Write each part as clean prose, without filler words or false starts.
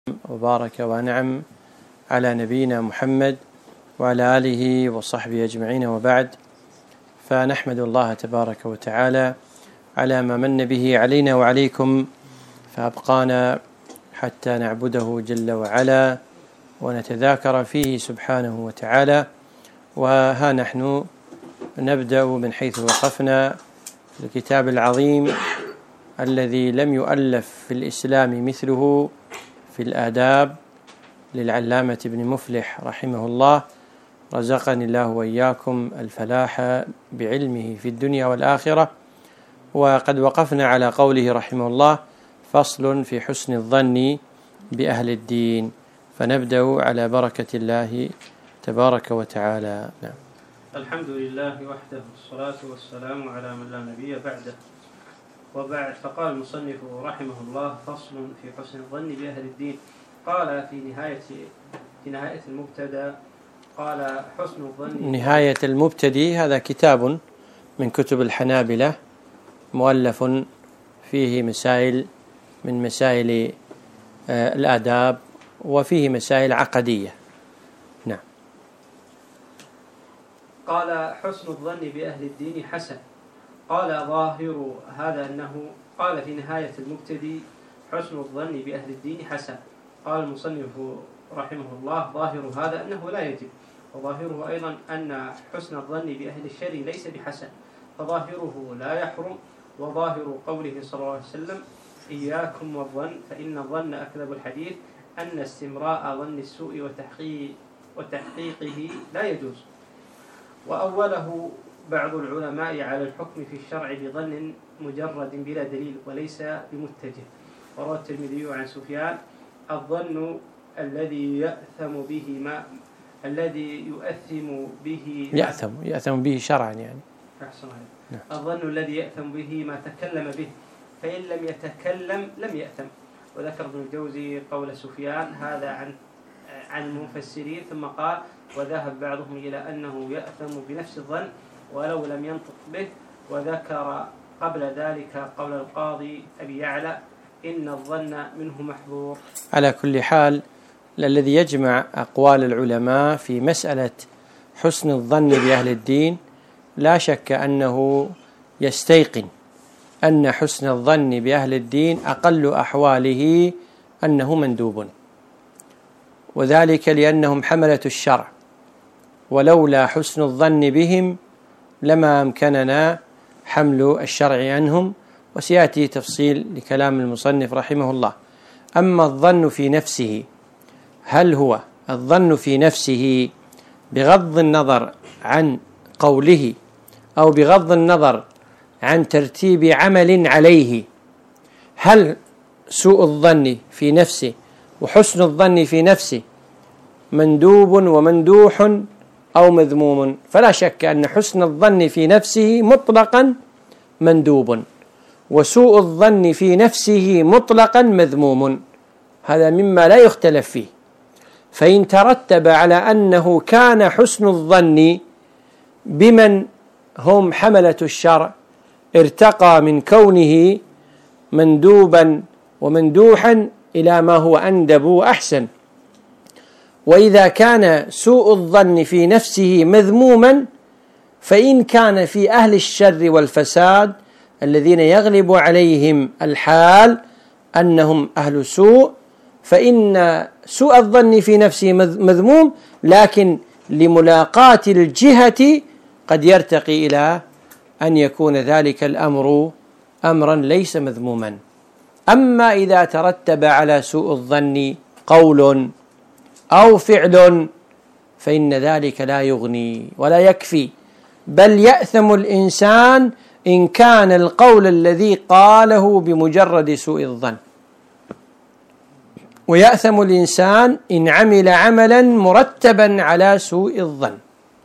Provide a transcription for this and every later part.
وبارك وأنعم على نبينا محمد وعلى آله وصحبه أجمعين، وبعد، فنحمد الله تبارك وتعالى على ما من به علينا وعليكم، فأبقانا حتى نعبده جل وعلا ونتذاكر فيه سبحانه وتعالى. وها نحن نبدأ من حيث وقفنا الكتاب العظيم الذي لم يؤلف في الإسلام مثله في الآداب للعلامة ابن مفلح رحمه الله، رزقني الله وإياكم الفلاح بعلمه في الدنيا والآخرة. وقد وقفنا على قوله رحمه الله: فصل في حسن الظن بأهل الدين. فنبدأ على بركة الله تبارك وتعالى. نعم. الحمد لله وحده، والصلاة والسلام على من لا نبي بعده، وبعد. فقال المصنف رحمه الله: فصل في حسن الظن بأهل الدين. قال في نهاية المبتدأ، قال: حسن الظن. نهاية المبتدي هذا كتاب من كتب الحنابلة مؤلف فيه مسائل من مسائل الآداب، وفيه مسائل عقدية. نعم. قال: حسن الظن بأهل الدين حسن. قال: ظاهر هذا أنه قال في نهاية المبتدي: حسن الظن بأهل الدين حسن. قال المصنف رحمه الله: ظاهر هذا أنه لا يجب، وظاهره أيضا أن حسن الظن بأهل الشر ليس بحسن، فظاهره لا يحرم. وظاهر قوله صلى الله عليه وسلم: إياكم والظن فإن الظن أكذب الحديث، أن استمراء ظن السوء وتحقيقه لا يجوز. وأوله بعض العلماء على الحكم في الشرع بظن مجرد بلا دليل وليس بمتجه. وروى الترمذي عن سفيان: الظن الذي يأثم به شرعا، يعني الظن الذي يأثم به ما تكلم به، فإن لم يتكلم لم يأثم. وذكر ابن الجوزي قول سفيان هذا عن المفسرين، ثم قال: وذهب بعضهم إلى أنه يأثم بنفس الظن ولو لم ينطق به. وذكر قبل ذلك قول القاضي أبي يعلى: إن الظن منه محظور. على كل حال، الذي يجمع أقوال العلماء في مسألة حسن الظن بأهل الدين لا شك أنه يستيقن أن حسن الظن بأهل الدين أقل أحواله أنه مندوب، وذلك لأنهم حملة الشرع، ولولا حسن الظن بهم لما أمكننا حمل الشرع عنهم، وسيأتي تفصيل لكلام المصنف رحمه الله. أما الظن في نفسه، هل هو الظن في نفسه بغض النظر عن قوله أو بغض النظر عن ترتيب عمل عليه؟ هل سوء الظن في نفسه وحسن الظن في نفسه مندوب ومندوح أو مذموم؟ فلا شك أن حسن الظن في نفسه مطلقا مندوب، وسوء الظن في نفسه مطلقا مذموم. هذا مما لا يختلف فيه. فإن ترتب على أنه كان حسن الظن بمن هم حملة الشرع ارتقى من كونه مندوبا ومندوحا إلى ما هو أندب وأحسن. وإذا كان سوء الظن في نفسه مذموما، فإن كان في أهل الشر والفساد الذين يغلب عليهم الحال أنهم أهل سوء، فإن سوء الظن في نفسه مذموم، لكن لملاقاة الجهة قد يرتقي إلى أن يكون ذلك الأمر أمرا ليس مذموما. أما إذا ترتب على سوء الظن قول أو فعل فإن ذلك لا يغني ولا يكفي، بل يأثم الإنسان إن كان القول الذي قاله بمجرد سوء الظن، ويأثم الإنسان إن عمل عملا مرتبا على سوء الظن.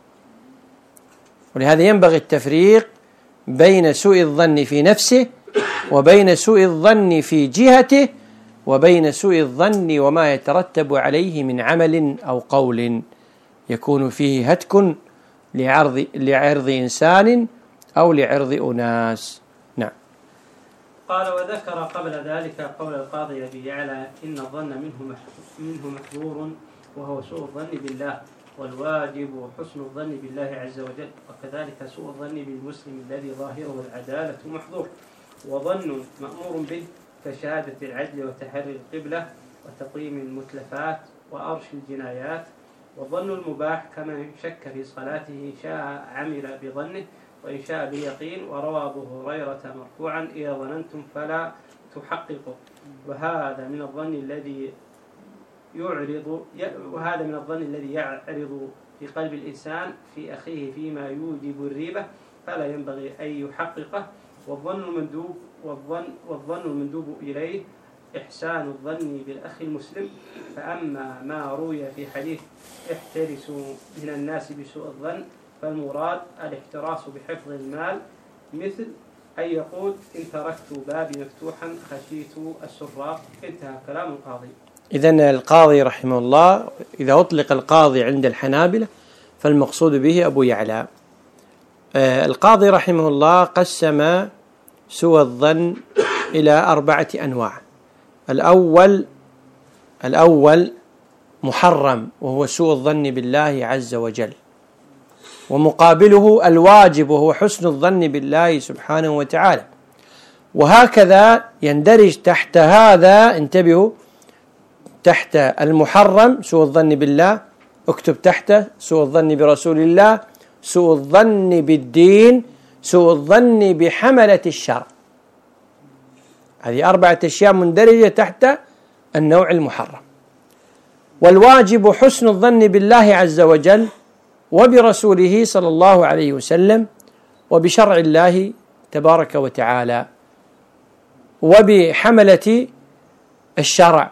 ولهذا ينبغي التفريق بين سوء الظن في نفسه، وبين سوء الظن في جهته، وبين سوء الظن وما يترتب عليه من عمل أو قول يكون فيه هتك لعرض إنسان أو لعرض أناس. نعم. قال وذكر قبل ذلك قول القاضي أبي يعلى إن الظن منه محظور وهو سوء الظن بالله، والواجب حسن الظن بالله عز وجل، وكذلك سوء الظن بالمسلم الذي ظاهره العدالة محظور، وظن مأمور به كشهادة العدل وتحري القبلة وتقييم المتلفات وأرش الجنايات، والظن المباح كمن شك في صلاته إن شاء عمل بظنه وإن شاء باليقين، وروى أبو هريرة مرفوعا إذا ظننتم فلا تحققوا، وهذا من الظن الذي يعرض في قلب الإنسان في أخيه فيما يوجب الريبة، فلا ينبغي أن يحققه. والظن المندوب إليه إحسان الظن بالأخ المسلم. فأما ما روي في حديث احترسوا من الناس بسوء الظن فالمراد الاحتراس بحفظ المال، مثل أن يقول إن تركت بابي مفتوحا خشيت السراق. انتهى كلام القاضي. إذن القاضي رحمه الله إذا أطلق القاضي عند الحنابلة فالمقصود به أبو يعلى. القاضي رحمه الله قسم سوء الظن إلى 4 أنواع. الأول محرم وهو سوء الظن بالله عز وجل، ومقابله الواجب وهو حسن الظن بالله سبحانه وتعالى، وهكذا يندرج تحت هذا، انتبهوا، تحت المحرم سوء الظن بالله، اكتب تحته سوء الظن برسول الله، سوء الظن بالدين، سوء الظن بحملة الشرع. هذه 4 أشياء مندرجة تحت النوع المحرم. والواجب حسن الظن بالله عز وجل وبرسوله صلى الله عليه وسلم وبشرع الله تبارك وتعالى وبحملة الشرع.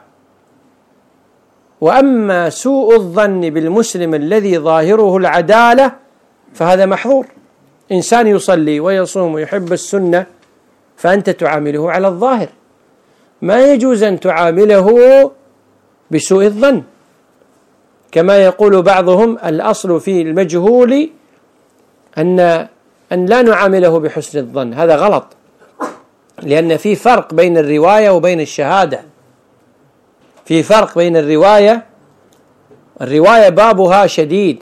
وأما سوء الظن بالمسلم الذي ظاهره العدالة فهذا محظور. إنسان يصلي ويصوم ويحب السنة فأنت تعامله على الظاهر، ما يجوز أن تعامله بسوء الظن، كما يقول بعضهم الأصل في المجهول أن لا نعامله بحسن الظن. هذا غلط، لأن في فرق بين الرواية وبين الشهادة. في فرق بين الرواية بابها شديد،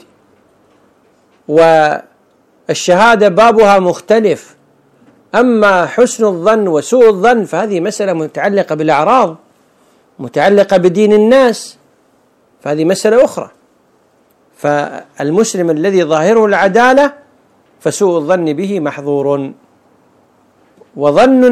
والشهادة بابها مختلف. أما حسن الظن وسوء الظن فهذه مسألة متعلقة بالأعراض، متعلقة بدين الناس، فهذه مسألة أخرى. فالمسلم الذي ظاهره العدالة فسوء الظن به محظور. وظن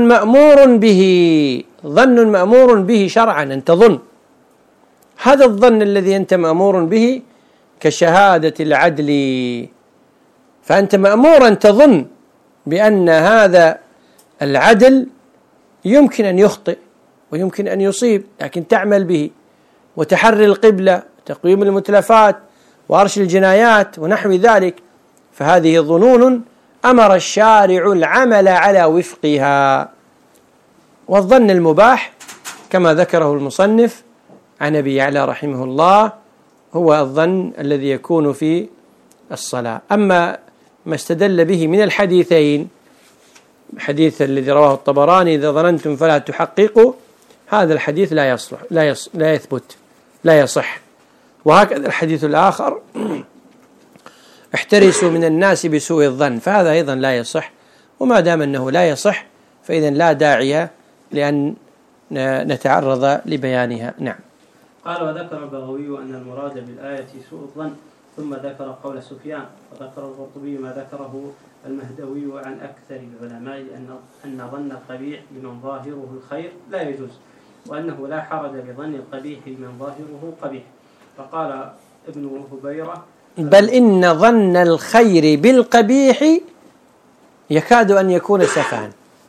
مأمور به شرعا، أن تظن هذا الظن الذي أنت مأمور به كشهادة العدل، فأنت مأمور أن تظن بأن هذا العدل يمكن أن يخطئ ويمكن أن يصيب، لكن تعمل به، وتحري القبلة، تقويم المتلفات، وأرش الجنايات ونحو ذلك. فهذه ظنون أمر الشارع العمل على وفقها. والظن المباح كما ذكره المصنف عن أبي يعلى رحمه الله هو الظن الذي يكون في الصلاة. أما ما استدل به من الحديثين، الحديث الذي رواه الطبراني إذا ظننتم فلا تحققوا، هذا الحديث لا يصلح، لا يثبت، لا يصح. وهكذا الحديث الآخر احترسوا من الناس بسوء الظن، فهذا أيضا لا يصح. وما دام أنه لا يصح فإذا لا داعي لأن نتعرض لبيانها. نعم. قال وذكر البغوي أن المراد بالآية سوء الظن، ثم ذكر قول سفيان، وذكر القرطبي ما ذكره المهدوي عن أكثر العلماء أن ظن القبيح بمن ظاهره الخير لا يجوز، وأنه لا حرج بظن القبيح بمن ظاهره قبيح. فقال ابن هبيرة بل إن ظن الخير بالقبيح يكاد أن يكون سفها،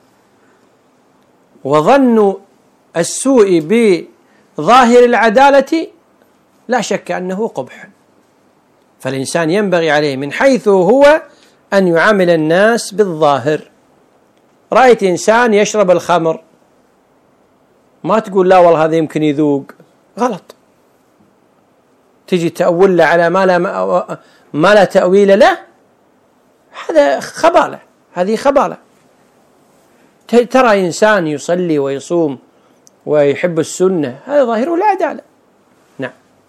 وظن السوء بظاهر العدالة لا شك أنه قبح. فالإنسان ينبغي عليه من حيث هو أن يعامل الناس بالظاهر. رأيت إنسان يشرب الخمر، ما تقول لا والله هذا يمكن يذوق، غلط. تجي تأول له على ما لا تأويل له، هذا خبالة، هذه خبالة. ترى إنسان يصلي ويصوم ويحب السنة، هذا ظاهره العدالة. نعم.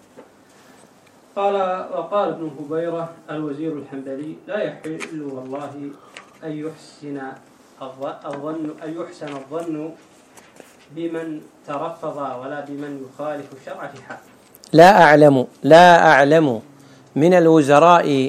وقال ابن هبيرة الوزير الحنبلي: لا يحل والله أن يحسن الظن بمن ترفض ولا بمن يخالف الشرع في حق. لا أعلم من الوزراء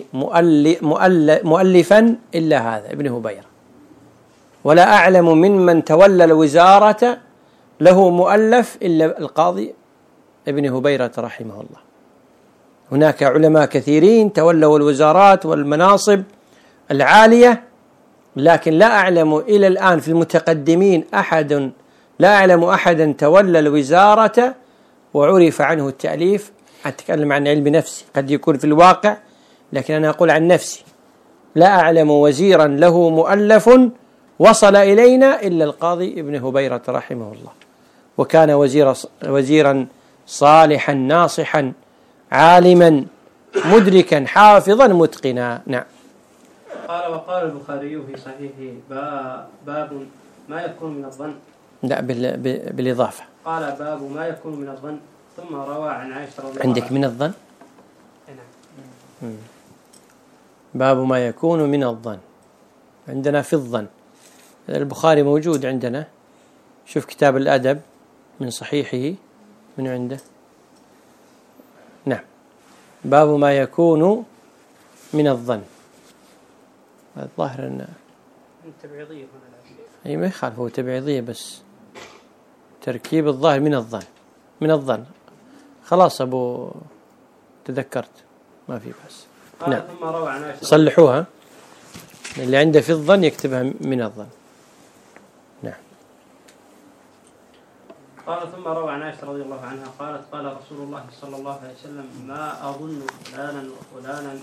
مؤلفا إلا هذا ابن هبيرة، ولا أعلم ممن تولى الوزارة له مؤلف إلا القاضي ابن هبيرة رحمه الله. هناك علماء كثيرين تولوا الوزارات والمناصب العالية، لكن لا أعلم إلى الآن في المتقدمين لا أعلم أحدا تولى الوزارة وعرف عنه التأليف. أتكلم عن علم نفسي، قد يكون في الواقع، لكن أنا أقول عن نفسي لا أعلم وزيرا له مؤلف وصل إلينا إلا القاضي ابن هبيرة رحمه الله، وكان وزيرا صالحا ناصحا عالما مدركا حافظا متقنا. نعم. وقال البخاري في صحيحه: باب ما يكون من الظن. لا، بالإضافة. قال: باب ما يكون من الظن. ثم روى عن عائشة رضي الله عنها. عندك من الظن؟ نعم. باب ما يكون من الظن، عندنا في الظن. البخاري موجود عندنا، شوف كتاب الأدب من صحيحه من عنده. نعم. باب ما يكون من الظن. الظاهر أن تبعيضية هنا. أي ما يخالف، هو تبعيضية بس تركيب الظاهر من الظن. خلاص أبو تذكرت، ما في بس. نعم. ثم روى عن عائشة. صلحوها، اللي عنده في الظن يكتبها من الظن. نعم. قال: ثم روى عن عائشة رضي الله عنها قالت: قال رسول الله صلى الله عليه وسلم: ما أظن فلانا وفلانا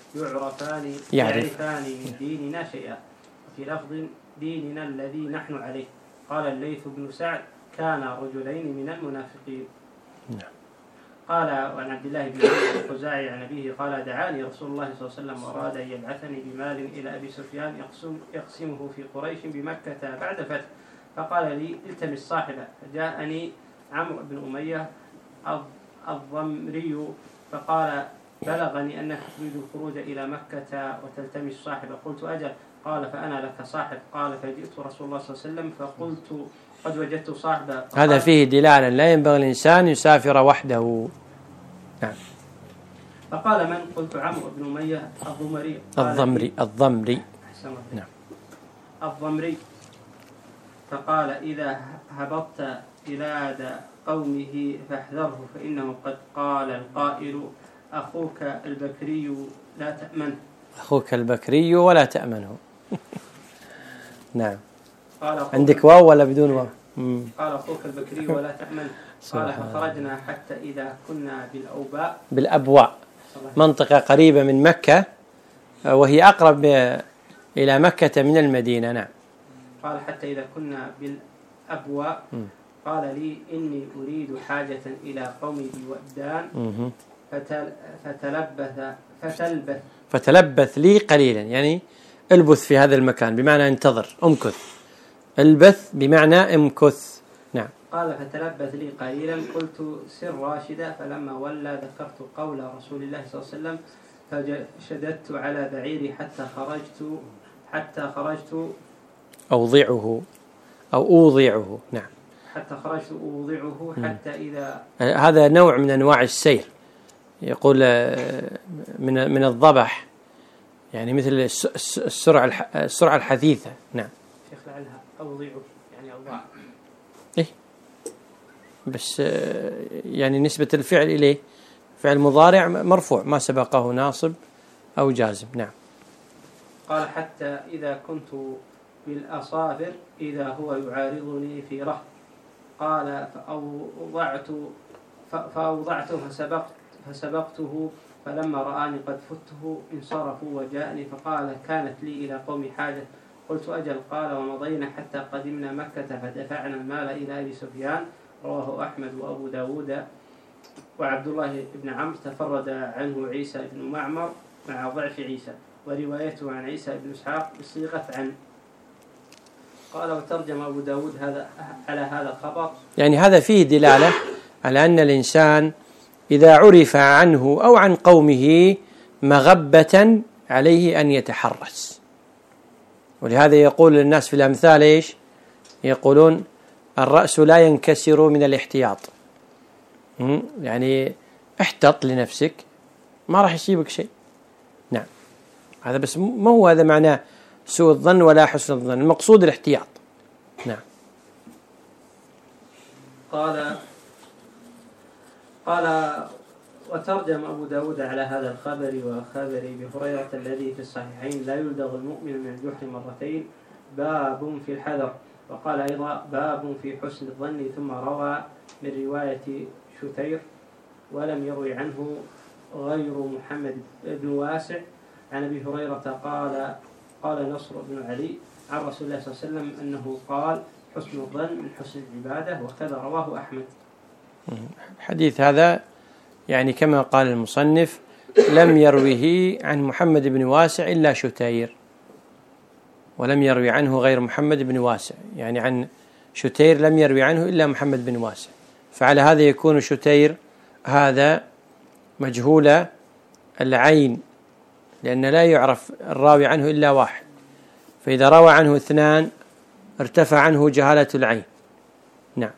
يعرفان من ديننا شيئا، وفي لفظ ديننا الذي نحن عليه. قال الليث بن سعد: كان رجلين من المنافقين. نعم. قال: وعن عبد الله بن الخزاعي عن أبيه قال: دعاني رسول الله صلى الله عليه وسلم وأراد أن يبعثني بمال إلى أبي سفيان يقسمه في قريش بمكة بعد الفتح، فقال لي: التمس صاحبه. فجاءني عمرو بن أمية الضمري فقال: بلغني أنك تريد الخروج إلى مكة وتلتمس صاحبه. قلت: أجل. قال: فأنا لك صاحب. قال: فجئت رسول الله صلى الله عليه وسلم فقلت: قد وجدت صاحبه. هذا فيه دلالة لا ينبغي الإنسان يسافر وحده. نعم. فقال: من؟ قلت: عمرو بن أمية الضمري. نعم. الضمري. فقال: إذا هبطت بلاد قومه فاحذره، فإنه قد قال القائل: أخوك البكري لا تأمنه. أخوك البكري ولا تأمنه. نعم. عندك واو ولا بدون واو؟ قال: أخوك البكري ولا تأمنه. قال: فخرجنا حتى إذا كنا بالأبواء، منطقة قريبة من مكة، وهي أقرب إلى مكة من المدينة. نعم. قال: حتى إذا كنا بالأبواء قال لي: إني أريد حاجة إلى قومي بودان فتلبث لي قليلا، يعني البث في هذا المكان بمعنى انتظر، امكث. البث بمعنى امكث. نعم. قال: فتلبث لي قليلا. قلت: سر راشدا. فلما ولى ذكرت قول رسول الله صلى الله عليه وسلم فشددت على بعيري حتى خرجت أوضعه أو أوضعه. نعم. حتى خرجت أوضعه حتى إذا، هذا نوع من أنواع السير، يقول من الضبح، يعني مثل السرعة الحثيثة. نعم. شيخ لعلها أوضعه يعني أوضاع. إيه، بس يعني نسبة الفعل إليه فعل مضارع مرفوع ما سبقه ناصب أو جازم. نعم. قال: حتى إذا كنت بالأصافر إذا هو يعارضني في رهط. قال: فأوضعته فسبقته، فلما رآني قد فته انصرفوا وجاءني فقال: كانت لي إلى قومي حاجة. قلت: أجل. قال: ومضينا حتى قدمنا مكة فدفعنا المال إلى أبي سفيان. رواه أحمد وأبو داود وعبد الله بن عمرو. تفرد عنه عيسى بن معمر مع ضعف عيسى، وروايته عن عيسى بن إسحاق بصيغة عن. قال وترجم أبو داود على هذا الخبر. يعني هذا فيه دلالة على أن الإنسان إذا عرف عنه أو عن قومه مغبة عليه أن يتحرس. ولهذا يقول الناس في الأمثال إيش؟ يقولون الرأس لا ينكسر من الاحتياط. يعني احتط لنفسك ما راح يصيبك شيء. نعم، هذا بس ما هو هذا معناه سوء الظن ولا حسن الظن، المقصود الاحتياط. نعم. قال وترجم أبو داود على هذا الخبر وخبر بهريرة الذي في الصحيحين لا يلدغ المؤمن من الجحر مرتين باب في الحذر. وقال أيضا باب في حسن الظن. ثم روى من رواية شتير ولم يروي عنه غير محمد بن واسع عن أبي هريرة قال نصر بن علي عن رسول الله صلى الله عليه وسلم أنه قال حسن الظن من حسن العبادة، وكذا رواه أحمد. الحديث هذا يعني كما قال المصنف لم يروه عن محمد بن واسع إلا شتير، ولم يروي عنه غير محمد بن واسع، يعني عن شتير لم يروي عنه إلا محمد بن واسع. فعلى هذا يكون شتير هذا مجهول العين، لأن لا يعرف الراوي عنه إلا واحد، فإذا روى عنه اثنان ارتفع عنه جهالة العين. نعم.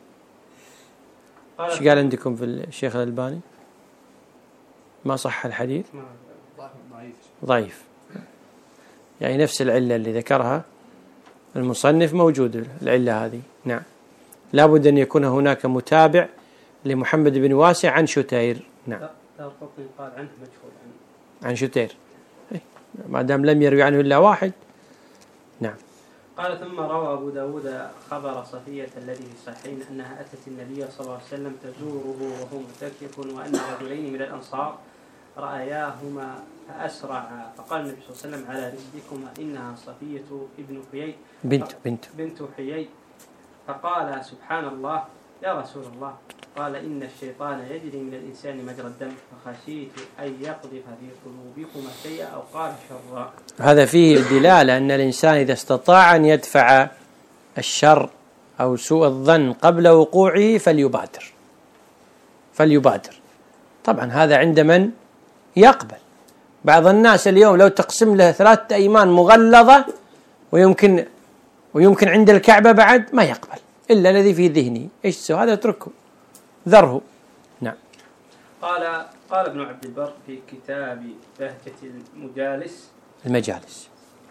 ايش قال عندكم في الشيخ الألباني؟ ما صح الحديث؟ ضعيف. يعني نفس العلة اللي ذكرها المصنف موجود العلة هذه. نعم، لا بد أن يكون هناك متابع لمحمد بن واسع عن شتير. نعم. قال عنه مجهول عن شتير ما دام لم يروي عنه إلا واحد. نعم. قال ثم روى أبو داود خبر صفية الذي في الصحيحين أنها أتت النبي صلى الله عليه وسلم تزوره وهو معتكف، وأن رجلين من الأنصار رأياهما فأسرعا، فقال النبي صلى الله عليه وسلم على رسلكما إنها صفية ابن حيي بنت حيي. فقال سبحان الله يا رسول الله. قال إن الشيطان يجري من الإنسان مجرى الدم، فخشيت أن يقذف في قلوبكما شيئا أو قال شرا. هذا فيه دلالة أن الإنسان إذا استطاع أن يدفع الشر أو سوء الظن قبل وقوعه فليبادر. طبعا هذا عند من يقبل. بعض الناس اليوم لو تقسم له 3 أيمان مغلظة ويمكن عند الكعبة بعد ما يقبل إلا الذي في ذهنه. إيش سوى هذا؟ اتركه ذره. نعم. قال ابن عبد البر في كتاب بهجة المجالس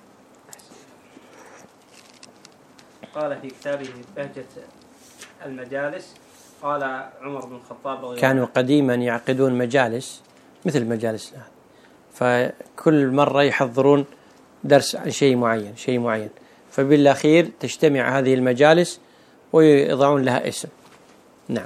قال في كتابه بهجة المجالس قال عمر بن الخطاب كانوا قديما يعقدون مجالس مثل مجالس الآن، فكل مرة يحضرون درس عن شيء معين، فبالأخير تجتمع هذه المجالس ويضعون لها اسم. نعم.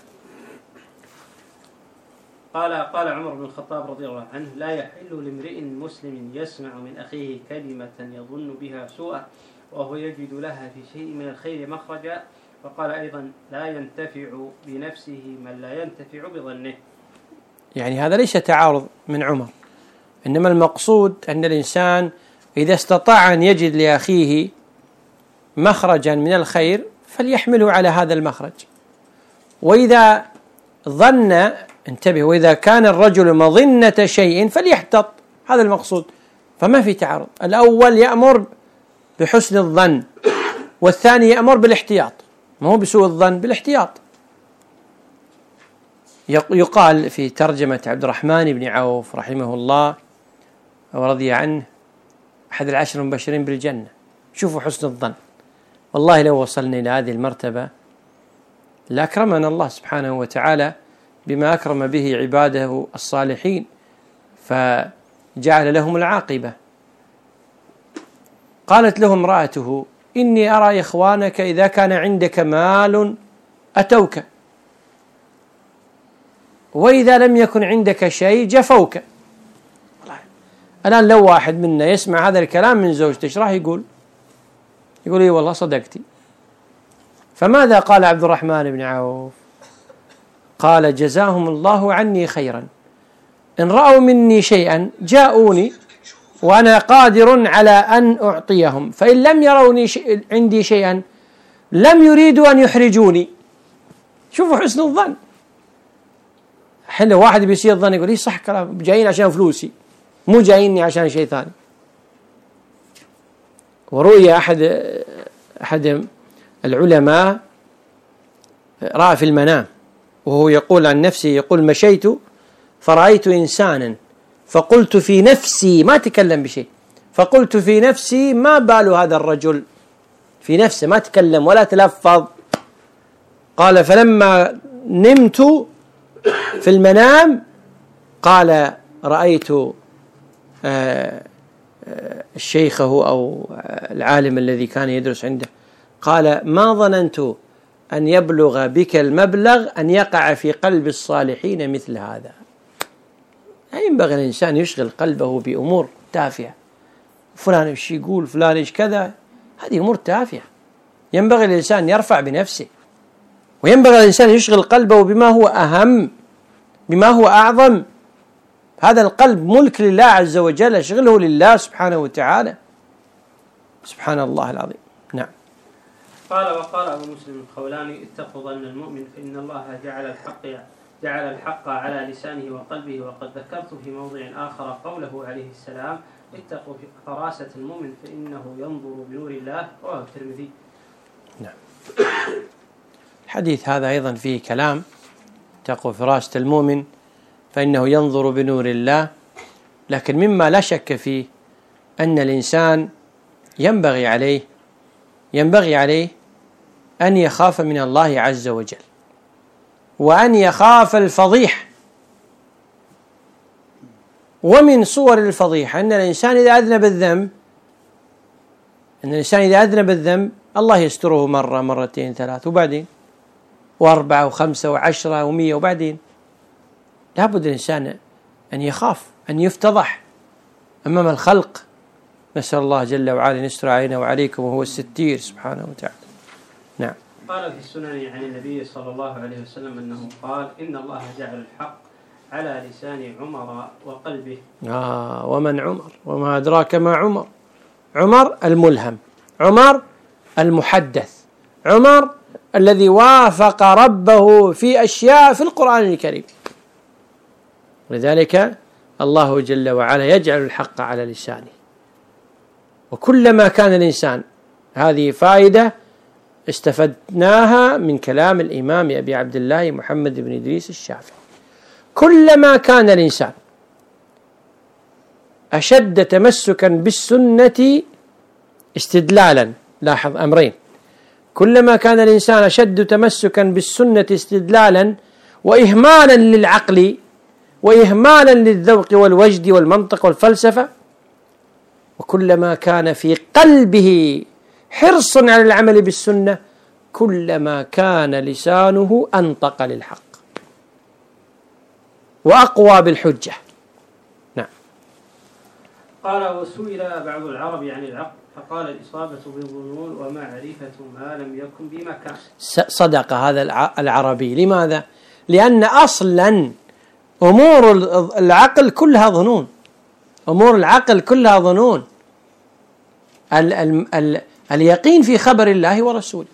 قال عمر بن الخطاب رضي الله عنه لا يحل لامرئ مسلم يسمع من أخيه كلمة يظن بها سوءا وهو يجد لها في شيء من الخير مخرجا. وقال أيضا لا ينتفع بنفسه من لا ينتفع بظنه. يعني هذا ليس تعارض من عمر، إنما المقصود أن الإنسان إذا استطاع أن يجد لأخيه مخرجا من الخير فليحمله على هذا المخرج. وإذا ظن انتبه، وإذا كان الرجل مظنة شيء فليحتط، هذا المقصود. فما في تعارض، الأول يأمر بحسن الظن والثاني يأمر بالاحتياط، ما هو بسوء الظن، بالاحتياط. يقال في ترجمة عبد الرحمن بن عوف رحمه الله ورضي عنه أحد 10 المبشرين بالجنة. شوفوا حسن الظن، والله لو وصلنا إلى هذه المرتبة لأكرمنا الله سبحانه وتعالى بما أكرم به عباده الصالحين فجعل لهم العاقبة. قالت له امرأته إني أرى إخوانك إذا كان عندك مال أتوك، وإذا لم يكن عندك شيء جفوك. الآن لو واحد منا يسمع هذا الكلام من زوجته ايش راح يقول؟ يقول إيه والله صدقتي. فماذا قال عبد الرحمن بن عوف؟ قال جزاهم الله عني خيرا، إن رأوا مني شيئا جاءوني وأنا قادر على أن أعطيهم، فإن لم يروني عندي شيئا لم يريدوا أن يحرجوني. شوفوا حسن الظن. حين واحد بيسيء الظن يقول لي صح كلام، جايين عشان فلوسي، مو جاييني عشان شيء ثاني. ورؤيا أحد العلماء رأى في المنام وهو يقول عن نفسه، يقول مشيت فرأيت إنسانا فقلت في نفسي، ما تكلم بشيء، فقلت في نفسي ما بال هذا الرجل، في نفسه ما تكلم ولا تلفظ. قال فلما نمت في المنام قال رأيت الشيخ أو العالم الذي كان يدرس عنده، قال ما ظننت أن يبلغ بك المبلغ أن يقع في قلب الصالحين مثل هذا. ينبغي الإنسان يشغل قلبه بأمور تافهة، فلان إيش يقول، فلان إيش كذا، هذه أمور تافهة. ينبغي الإنسان يرفع بنفسه، وينبغي الإنسان يشغل قلبه بما هو أهم، بما هو أعظم. هذا القلب ملك لله عز وجل، اشغله لله سبحانه وتعالى. سبحان الله العظيم. نعم. قال وقال أبو مسلم الخولاني اتقوا ظن المؤمن فإن الله جعل الحق على لسانه وقلبه. وقد ذكرت في موضع آخر قوله عليه السلام اتقوا فراسة المؤمن فإنه ينظر بنور الله، رواه الترمذي. نعم. الحديث هذا أيضا فيه كلام، اتقوا فراسة المؤمن فإنه ينظر بنور الله، لكن مما لا شك فيه أن الإنسان ينبغي عليه أن يخاف من الله عز وجل، وأن يخاف الفضيحة. ومن صور الفضيحة أن الإنسان إذا أذنب الذنب الله يستره مرة، مرتين، ثلاث، وبعدين 4 و5 و10 و100، وبعدين لابد الإنسان أن يخاف أن يفتضح أمام الخلق. نسأل الله جل وعلا أن يستر علينا وعليكم وهو الستير سبحانه وتعالى. نعم. قال في السنن عن النبي صلى الله عليه وسلم أنه قال إن الله جعل الحق على لسان عمر وقلبه. ومن عمر؟ وما أدراك ما عمر؟ عمر الملهم، عمر المحدث، عمر الذي وافق ربه في أشياء في القرآن الكريم. ولذلك الله جل وعلا يجعل الحق على لسانه. وكلما كان الإنسان، هذه فائدة استفدناها من كلام الإمام أبي عبد الله محمد بن إدريس الشافعي، كلما كان الإنسان أشد تمسكا بالسنة استدلالا، لاحظ أمرين، كلما كان الإنسان أشد تمسكا بالسنة استدلالا وإهمالا للعقل وإهمالا للذوق والوجد والمنطق والفلسفة، وكلما كان في قلبه حرص على العمل بالسنة كلما كان لسانه أنطق للحق وأقوى بالحجة. نعم. قال وسئل بعض العرب عن العقل فقال الإصابة بالظنون ومعرفة ما لم يكن بمكان. صدق هذا العربي. لماذا؟ لأن أصلا أمور العقل كلها ظنون، أمور العقل كلها ظنون. اليقين في خبر الله ورسوله.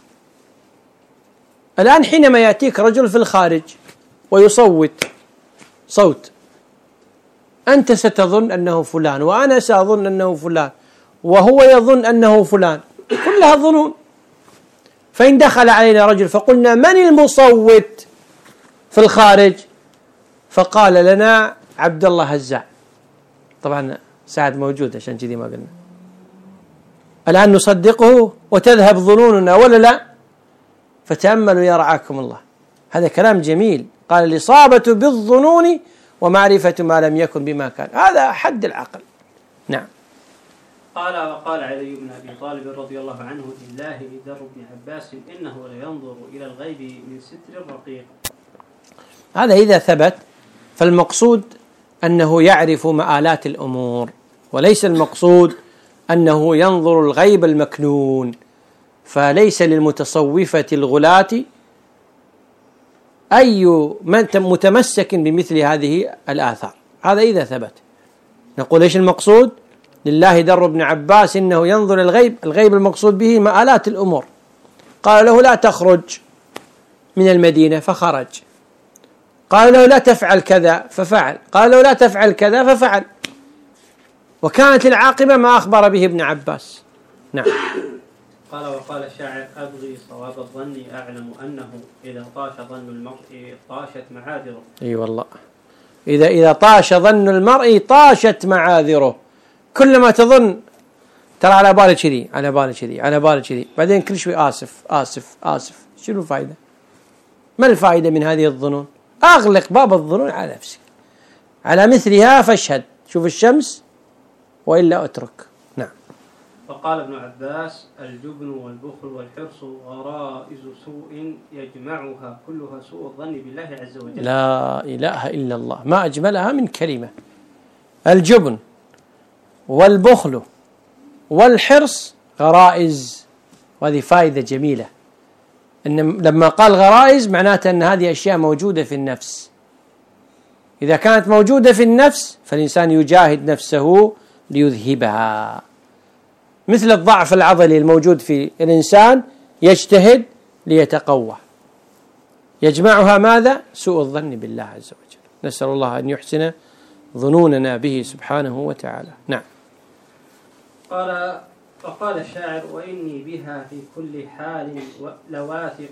الآن حينما يأتيك رجل في الخارج ويصوت صوت، أنت ستظن أنه فلان، وأنا سأظن أنه فلان، وهو يظن أنه فلان، كلها ظنون. فإن دخل علينا رجل فقلنا من المصوت في الخارج؟ فقال لنا عبد الله هزاع. طبعا سعد موجود عشان كذي ما قلنا. الآن نصدقه وتذهب ظنوننا ولا لا؟ فتأملوا يا رعاكم الله، هذا كلام جميل. قال الإصابة بالظنون ومعرفة ما لم يكن بما كان، هذا حد العقل. نعم. قال وقال علي بن أبي طالب رضي الله عنه لله لدر بن عباس إنه لينظر إلى الغيب من ستر رقيق. هذا إذا ثبت، فالمقصود أنه يعرف مآلات الأمور، وليس المقصود أنه ينظر الغيب المكنون. فليس للمتصوفة الغلاة أي متمسك بمثل هذه الآثار، هذا إذا ثبت. نقول إيش المقصود؟ لله در ابن عباس إنه ينظر الغيب، الغيب المقصود به مآلات الأمور. قال له لا تخرج من المدينة فخرج، قال له لا تفعل كذا ففعل، قال له لا تفعل كذا ففعل، وكانت العاقبة ما أخبر به ابن عباس. نعم. قال وقال الشاعر أبغي صواب الظن أعلم أنه إذا طاش ظن المرء طاشت معاذره. أي والله، إذا طاش ظن المرء طاشت معاذره. كلما تظن ترى على بالي كذي على بالي كذي على بالي كذي، بعدين كل شوي آسف آسف آسف. شنو الفائدة؟ ما الفائدة من هذه الظنون؟ أغلق باب الظنون على نفسك. على مثلها فاشهد، شوف الشمس وإلا أترك. نعم. وقال ابن عباس الجبن والبخل والحرص غرائز سوء يجمعها كلها سوء الظن بالله عز وجل. لا إله إلا الله، ما أجملها من كلمة. الجبن والبخل والحرص غرائز، وهذه فائدة جميلة. إن لما قال غرائز معناته أن هذه أشياء موجودة في النفس. إذا كانت موجودة في النفس فالإنسان يجاهد نفسه ليذهبها، مثل الضعف العضلي الموجود في الإنسان يجتهد ليتقوى. يجمعها ماذا؟ سوء الظن بالله عز وجل. نسأل الله أن يحسن ظنوننا به سبحانه وتعالى. نعم. وقال الشاعر وإني بها في كل حال لواثق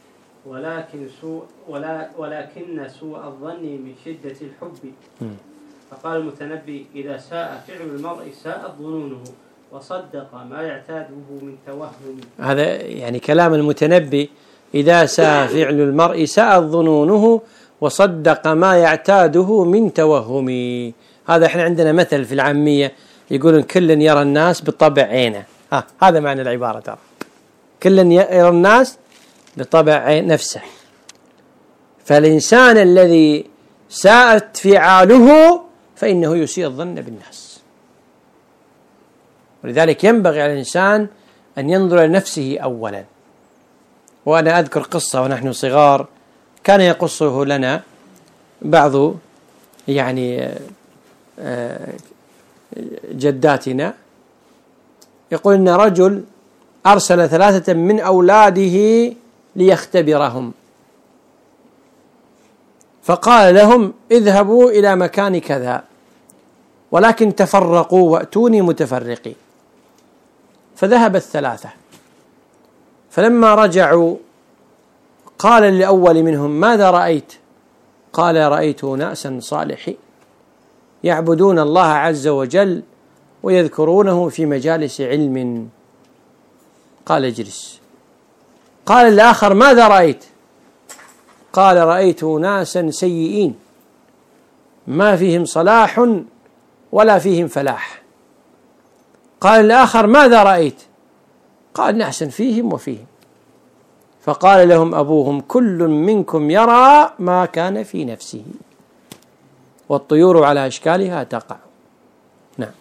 ولكن سوء الظن من شدة الحب. فقال المتنبي إذا ساء فعل المرء ساءت ظنونه وصدق ما يعتاده من توهم. هذا يعني كلام المتنبي، إذا ساء فعل المرء ساءت ظنونه وصدق ما يعتاده من توهم. هذا احنا عندنا مثل في العامية يقولون كل يرى الناس بطبع عينه. هذا معنى العبارة ترى، كل يرى الناس بطبع نفسه. فالإنسان الذي ساءت فعاله فإنه يسيء الظن بالناس. ولذلك ينبغي على الإنسان أن ينظر لنفسه أولا. وأنا أذكر قصة ونحن صغار كان يقصه لنا بعض يعني جداتنا، يقول إن رجل أرسل 3 من أولاده ليختبرهم، فقال لهم اذهبوا إلى مكان كذا ولكن تفرقوا وأتوني متفرقين. فذهب ال3، فلما رجعوا قال لأول منهم ماذا رأيت؟ قال رأيت ناسا صالحين يعبدون الله عز وجل ويذكرونه في مجالس علم. قال اجلس. قال الآخر ماذا رأيت؟ قال رأيت ناسا سيئين ما فيهم صلاح ولا فيهم فلاح. قال الآخر ماذا رأيت؟ قال ناسا فيهم وفيهم. فقال لهم أبوهم كل منكم يرى ما كان في نفسه والطيور على أشكالها تقع. نعم.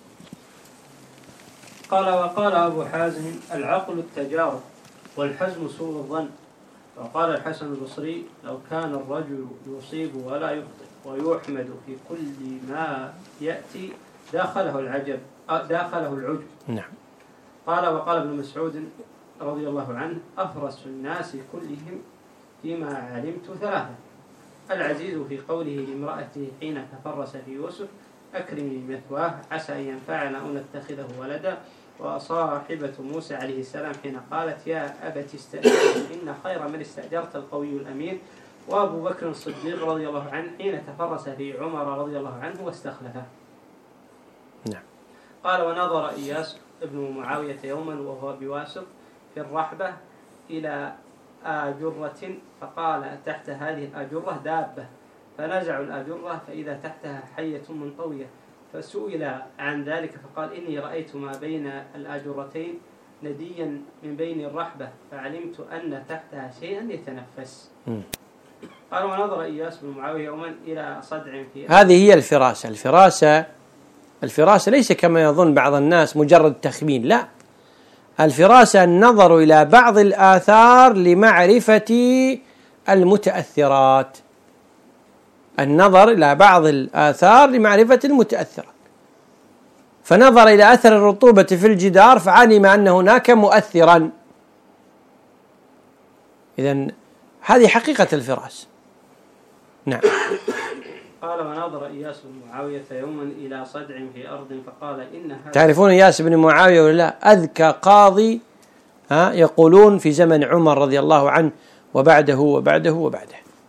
وقال أبو حازم العقل التجارب والحزم سوء الظن. وقال الحسن البصري لو كان الرجل يصيب ولا يخطئ ويحمد في كل ما يأتي داخله العجب. نعم. وقال ابن مسعود رضي الله عنه أفرس الناس كلهم فيما علمت 3: العزيز في قوله لامرأته حين تفرس في يوسف أكرمي مثواه عسى أن ينفعنا أو نتخذه ولدا، وصاحبة موسى عليه السلام حين قالت يا أبت استأجره إن خير من استأجرت القوي الأمين، وأبو بكر الصديق رضي الله عنه حين تفرس في عمر رضي الله عنه واستخلفه. نعم. قال ونظر إياس ابن معاوية يوما وهو بواسط في الرحبة إلى آجرة فقال تحت هذه الآجرة دابة، فنزعوا الآجرة فإذا تحتها حية منطوية، فسئل عن ذلك فقال إني رأيت ما بين الآجرتين نديا من بين الرحبة فعلمت أن تحتها شيئا يتنفس. قال ونظر إياس بن معاوية يوما إلى صدع في هذه هي الفراسة. الفراسة ليس كما يظن بعض الناس مجرد تخمين، لا، الفراسة النظر إلى بعض الآثار لمعرفة المتأثرات. النظر إلى بعض الآثار لمعرفة المتأثرات. فنظر إلى أثر الرطوبة في الجدار فعلم أن هناك مؤثرا. إذن هذه حقيقة الفراس. نعم. قال ونظر إياس بن معاوية يوما إلى صدع في أرض فقال إن هذا. تعرفون إياس بن معاوية ولا لا؟ أذكى قاضي يقولون في زمن عمر رضي الله عنه وبعده.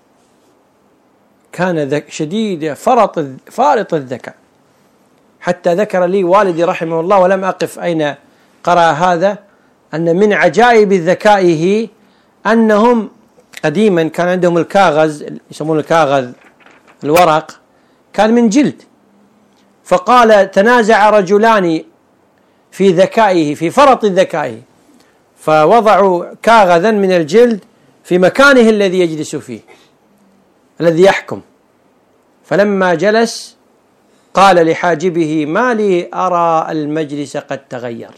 كان شديد فارط الذكاء، حتى ذكر لي والدي رحمه الله ولم أقف أين قرأ هذا، أن من عجائب ذكائه أنهم قديما كان عندهم الكاغذ، يسمون الكاغذ الورق، كان من جلد. فقال تنازع رجلان في ذكائه، في فرط ذكائه، فوضعوا كاغذا من الجلد في مكانه الذي يجلس فيه الذي يحكم. فلما جلس قال لحاجبه ما لي أرى المجلس قد تغير،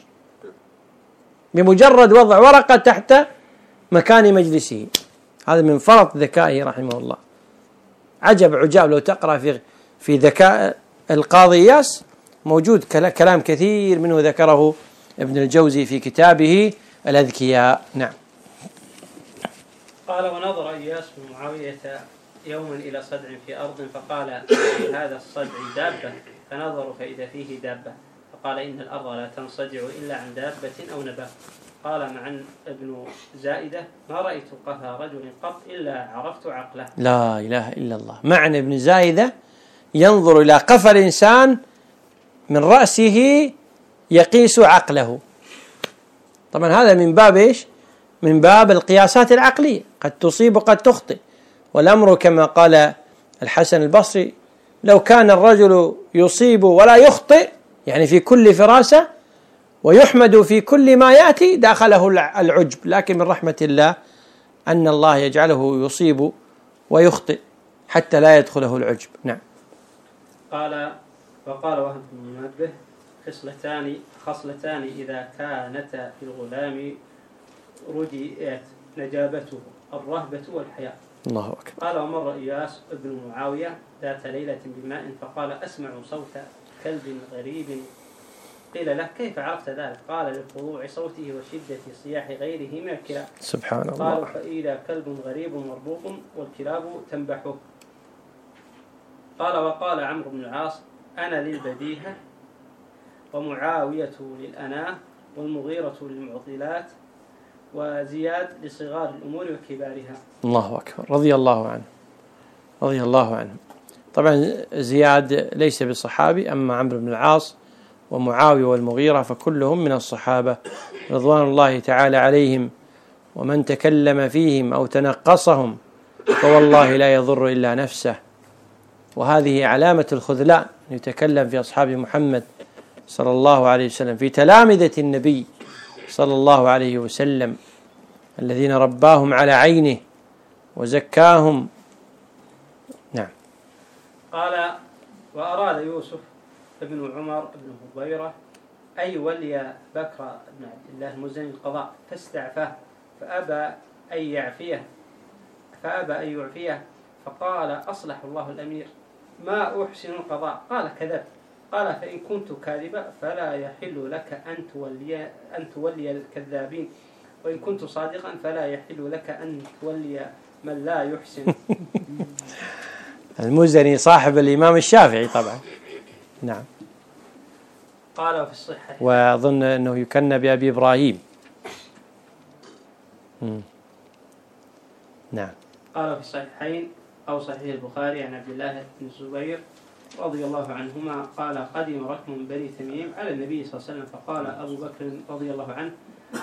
بمجرد وضع ورقة تحت مكان مجلسه. هذا من فرط ذكائه رحمه الله. عجب عجاب، لو تقرأ في ذكاء القاضي إياس موجود كلام كثير منه ذكره ابن الجوزي في كتابه الأذكياء. نعم. قال ونظر إياس بن معاوية يوما إلى صدع في أرض فقال في هذا الصدع دابة، فنظروا فإذا فيه دابة، فقال إن الأرض لا تنصدع إلا عن دابة أو نبات. قال معن ابن زائدة ما رأيت قفا رجل قط إلا عرفت عقله. لا إله إلا الله. معن ابن زائدة ينظر إلى قفا الإنسان من رأسه يقيس عقله. طبعا هذا من باب إيش؟ من باب القياسات العقلية، قد تصيب وقد تخطئ. والأمر كما قال الحسن البصري لو كان الرجل يصيب ولا يخطئ، يعني في كل فراسة، ويحمد في كل ما يأتي، داخله العجب. لكن من رحمة الله أن الله يجعله يصيب ويخطئ حتى لا يدخله العجب. نعم. وقال وهب بن منبه خصلتان إذا كانتا في الغلام رجئت نجابته، الرهبة والحياء. الله أكبر. قال ومر إياس بن معاوية ذات ليلة بماء فقال أسمع صوت كلب غريب. قيل له كيف عرفت ذلك؟ قال لخضوع صوته وشدة صياح غيره من الكلاب. سبحان الله. قالوا فإذا كلب غريب مربوط والكلاب تنبحه. قال وقال عمرو بن العاص أنا للبديهة ومعاوية للأناه والمغيرة للمعضلات وزياد لصغار الأمور وكبارها. الله أكبر. رضي الله عنه. طبعا زياد ليس بالصحابي، أما عمرو بن العاص ومعاوية والمغيرة فكلهم من الصحابة رضوان الله تعالى عليهم. ومن تكلم فيهم أو تنقصهم فوالله لا يضر إلا نفسه. وهذه علامة الخذلان، يتكلم في أصحاب محمد صلى الله عليه وسلم، في تلامذة النبي صلى الله عليه وسلم الذين رباهم على عينه وزكاهم. نعم. قال وأراد يوسف ابن عمر بن هبيرة أي ولي بكر بن عبد الله المزني القضاء فاستعفاه فأبى أن يعفيه فقال أصلح الله الأمير ما أحسن القضاء. قال كذب. قال فإن كنت كاذبا فلا يحل لك أن تولي الكذابين، وإن كنت صادقا فلا يحل لك أن تولي من لا يحسن. المزني صاحب الإمام الشافعي طبعا. نعم. قال في الصحة وأظن أنه يكنى بأبي إبراهيم. نعم. قال في الصحيحين أو صحيح البخاري عن عبد الله بن الزبير رضي الله عنهما قال قدم ركب من بني تميم على النبي صلى الله عليه وسلم فقال أبو بكر رضي الله عنه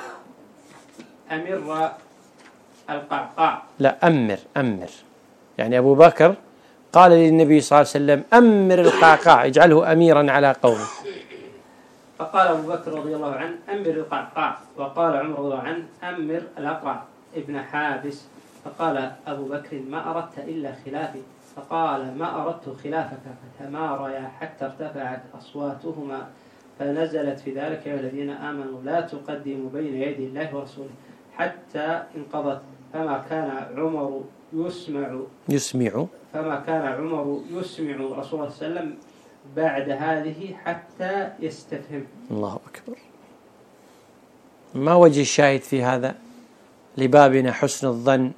أمر القعقاع. لا أمر يعني أبو بكر قال للنبي صلى الله عليه وسلم أمر القعقاع، اجعله أميرا على قومه. فقال أبو بكر رضي الله عنه أمر القعقاع، وقال عمر رضي الله عنه أمر الأقرع ابن حابس. فقال أبو بكر ما أردت إلا خلافي. فقال ما أردت خلافك. فتماريا حتى ارتفعت أصواتهما فنزلت في ذلك يا الذين آمنوا لا تقدموا بين يدي الله ورسوله حتى انقضت. فما كان عمر يسمع رسول الله صلى الله عليه وسلم بعد هذه حتى يستفهم. الله أكبر. ما وجه الشاهد في هذا لبابنا حسن الظن؟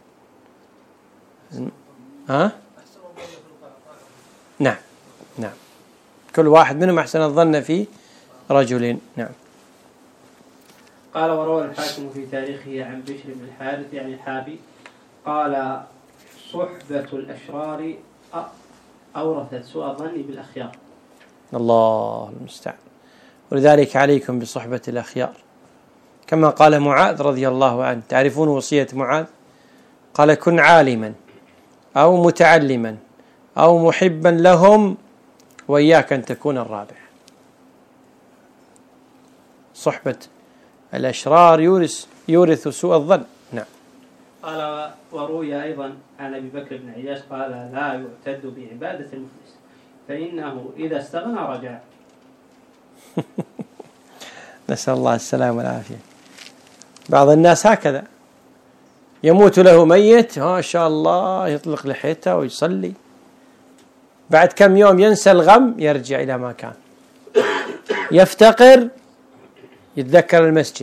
نعم نعم، كل واحد منهم أحسن الظن في رجل. نعم. قال وروى الحاكم في تاريخه عن بشر بن الحارث يعني الحافي قال صحبة الأشرار أورثت سوء الظن بالأخيار. الله المستعان. ولذلك عليكم بصحبة الأخيار، كما قال معاذ رضي الله عنه. تعرفون وصية معاذ؟ قال كن عالما أو متعلما أو محبا لهم وإياك أن تكون الرابع. صحبة الأشرار يورث سوء الظن. نعم. قال وروي أيضا عن أبي بكر بن عياش قال لا يعتد بعبادة المفلس فإنه إذا استغنى رجع. نسأل الله السلامة والعافية. بعض الناس هكذا يموت له ميت ما شاء الله يطلق لحيته ويصلي، بعد كم يوم ينسى الغم يرجع إلى ما كان، يفتقر يتذكر المسجد،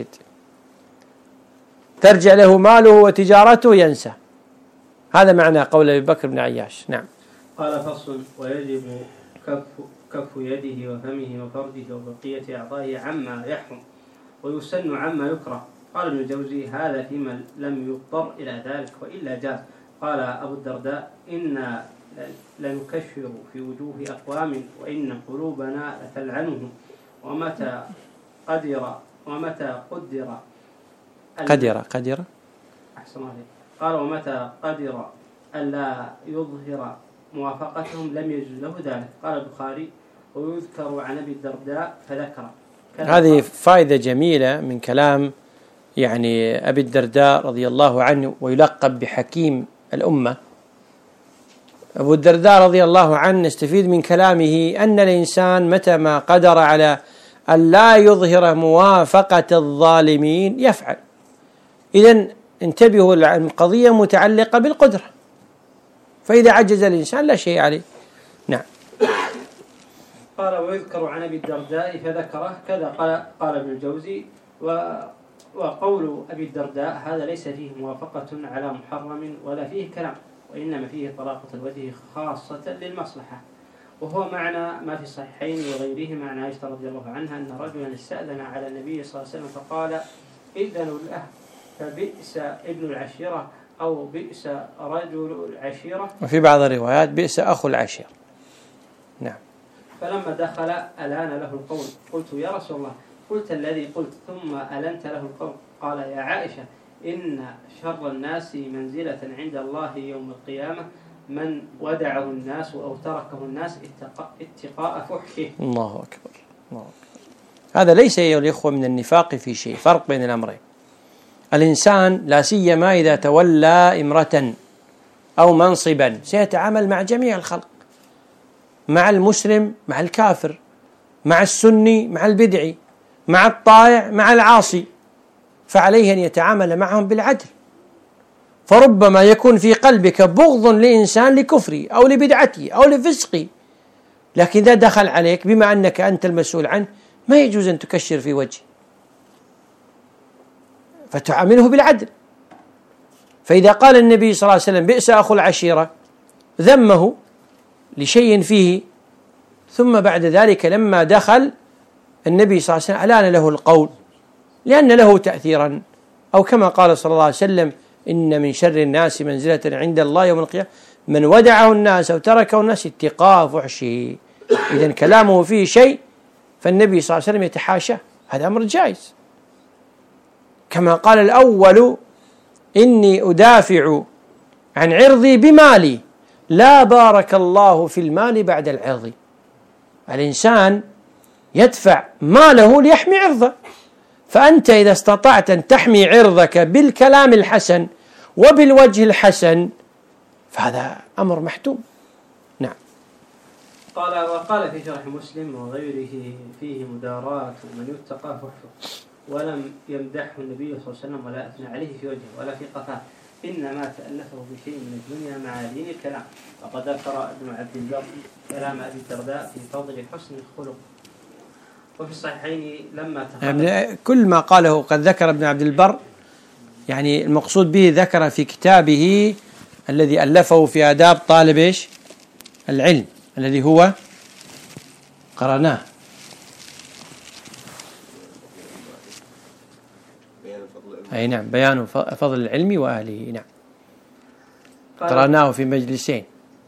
ترجع له ماله وتجارته ينسى. هذا معنى قول أبي بكر بن عياش. نعم. قال فصل ويجب كف يده وفمه وفرجه وبقية أعضائه عما يحرم ويسن عما يكره. قال ابن الجوزي هذا فيما لم يضطر إلى ذلك وإلا جاز. قال أبو الدرداء إنا لنكشر في وجوه أقوام وإن قلوبنا لتلعنهم ومتى قدر أحسن عليك. قال ومتى قدر ألا يظهر موافقتهم لم يجوز له ذلك. قال البخاري ويذكر عن أبي الدرداء فذكر. هذه فائدة جميلة من كلام يعني أبي الدرداء رضي الله عنه، ويلقب بحكيم الأمة. أبو الدرداء رضي الله عنه نستفيد من كلامه أن الإنسان متى ما قدر على أن لا يظهر موافقة الظالمين يفعل. إذن انتبهوا، القضية متعلقة بالقدرة، فإذا عجز الإنسان لا شيء عليه. نعم. قال ويذكر عن أبي الدرداء فذكره كذا. قال ابن الجوزي وقول أبي الدرداء هذا ليس فيه موافقة على محرم ولا فيه كلام، وإنما فيه طلاقة الوجه خاصة للمصلحة، وهو معنى ما في الصحيحين وغيرهما عن عائشة رضي الله عنها أن رجلا استأذن على النبي صلى الله عليه وسلم فقال إذنوا له فبئس ابن العشيرة أو بئس رجل العشيرة، وفي بعض الروايات بئس أخو العشيرة. نعم. فلما دخل ألان له القول قلت يا رسول الله قلت الذي قلت ثم ألنت له القول. قال يا عائشة إن شر الناس منزلة عند الله يوم القيامة من ودعه الناس أو تركه الناس اتقاء فحشه. الله أكبر. الله أكبر. هذا ليس يا الإخوة من النفاق في شيء، فرق بين الأمرين. الإنسان لا سيما إذا تولى إمرة أو منصبا سيتعامل مع جميع الخلق، مع المسلم مع الكافر، مع السني مع البدعي، مع الطائع مع العاصي، فعليه أن يتعامل معهم بالعدل. فربما يكون في قلبك بغض لإنسان لكفري أو لبدعتي أو لفسقي، لكن إذا دخل عليك بما أنك أنت المسؤول عنه ما يجوز أن تكشر في وجهه، فتعامله بالعدل. فإذا قال النبي صلى الله عليه وسلم بئس أخو العشيرة ذمه لشيء فيه، ثم بعد ذلك لما دخل النبي صلى الله عليه وسلم ألان له القول لأن له تأثيرا، أو كما قال صلى الله عليه وسلم إن من شر الناس منزلة عند الله يوم القيامة من ودعه الناس أو تركه الناس اتقاء فحشه. إذن كلامه فيه شيء فالنبي صلى الله عليه وسلم يتحاشاه، هذا أمر جائز. كما قال الأول إني أدافع عن عرضي بمالي لا بارك الله في المال بعد العرض. الإنسان يدفع ماله ليحمي عرضه، فأنت إذا استطعت أن تحمي عرضك بالكلام الحسن وبالوجه الحسن فهذا أمر محتوم. نعم. وقال في شرح مسلم وغيره فيه مداراة من يتقى فحشه، ولم يمدحه النبي صلى الله عليه وسلم ولا أثنى عليه في وجهه ولا في قفاه، إنما تألفه بشيء من الدنيا مع دين الكلام. وقد ذكر ابن عبد البر كلام أبي الدرداء في فضل حسن الخلق. وفي الصحيحين لما يعني كل ما قاله قد ذكر ابن عبد البر، يعني المقصود به ذكر في كتابه الذي ألفه في آداب طالب العلم الذي هو قرأناه، أي نعم، بيان فضل العلم وأهله. نعم، قرأناه في مجلسين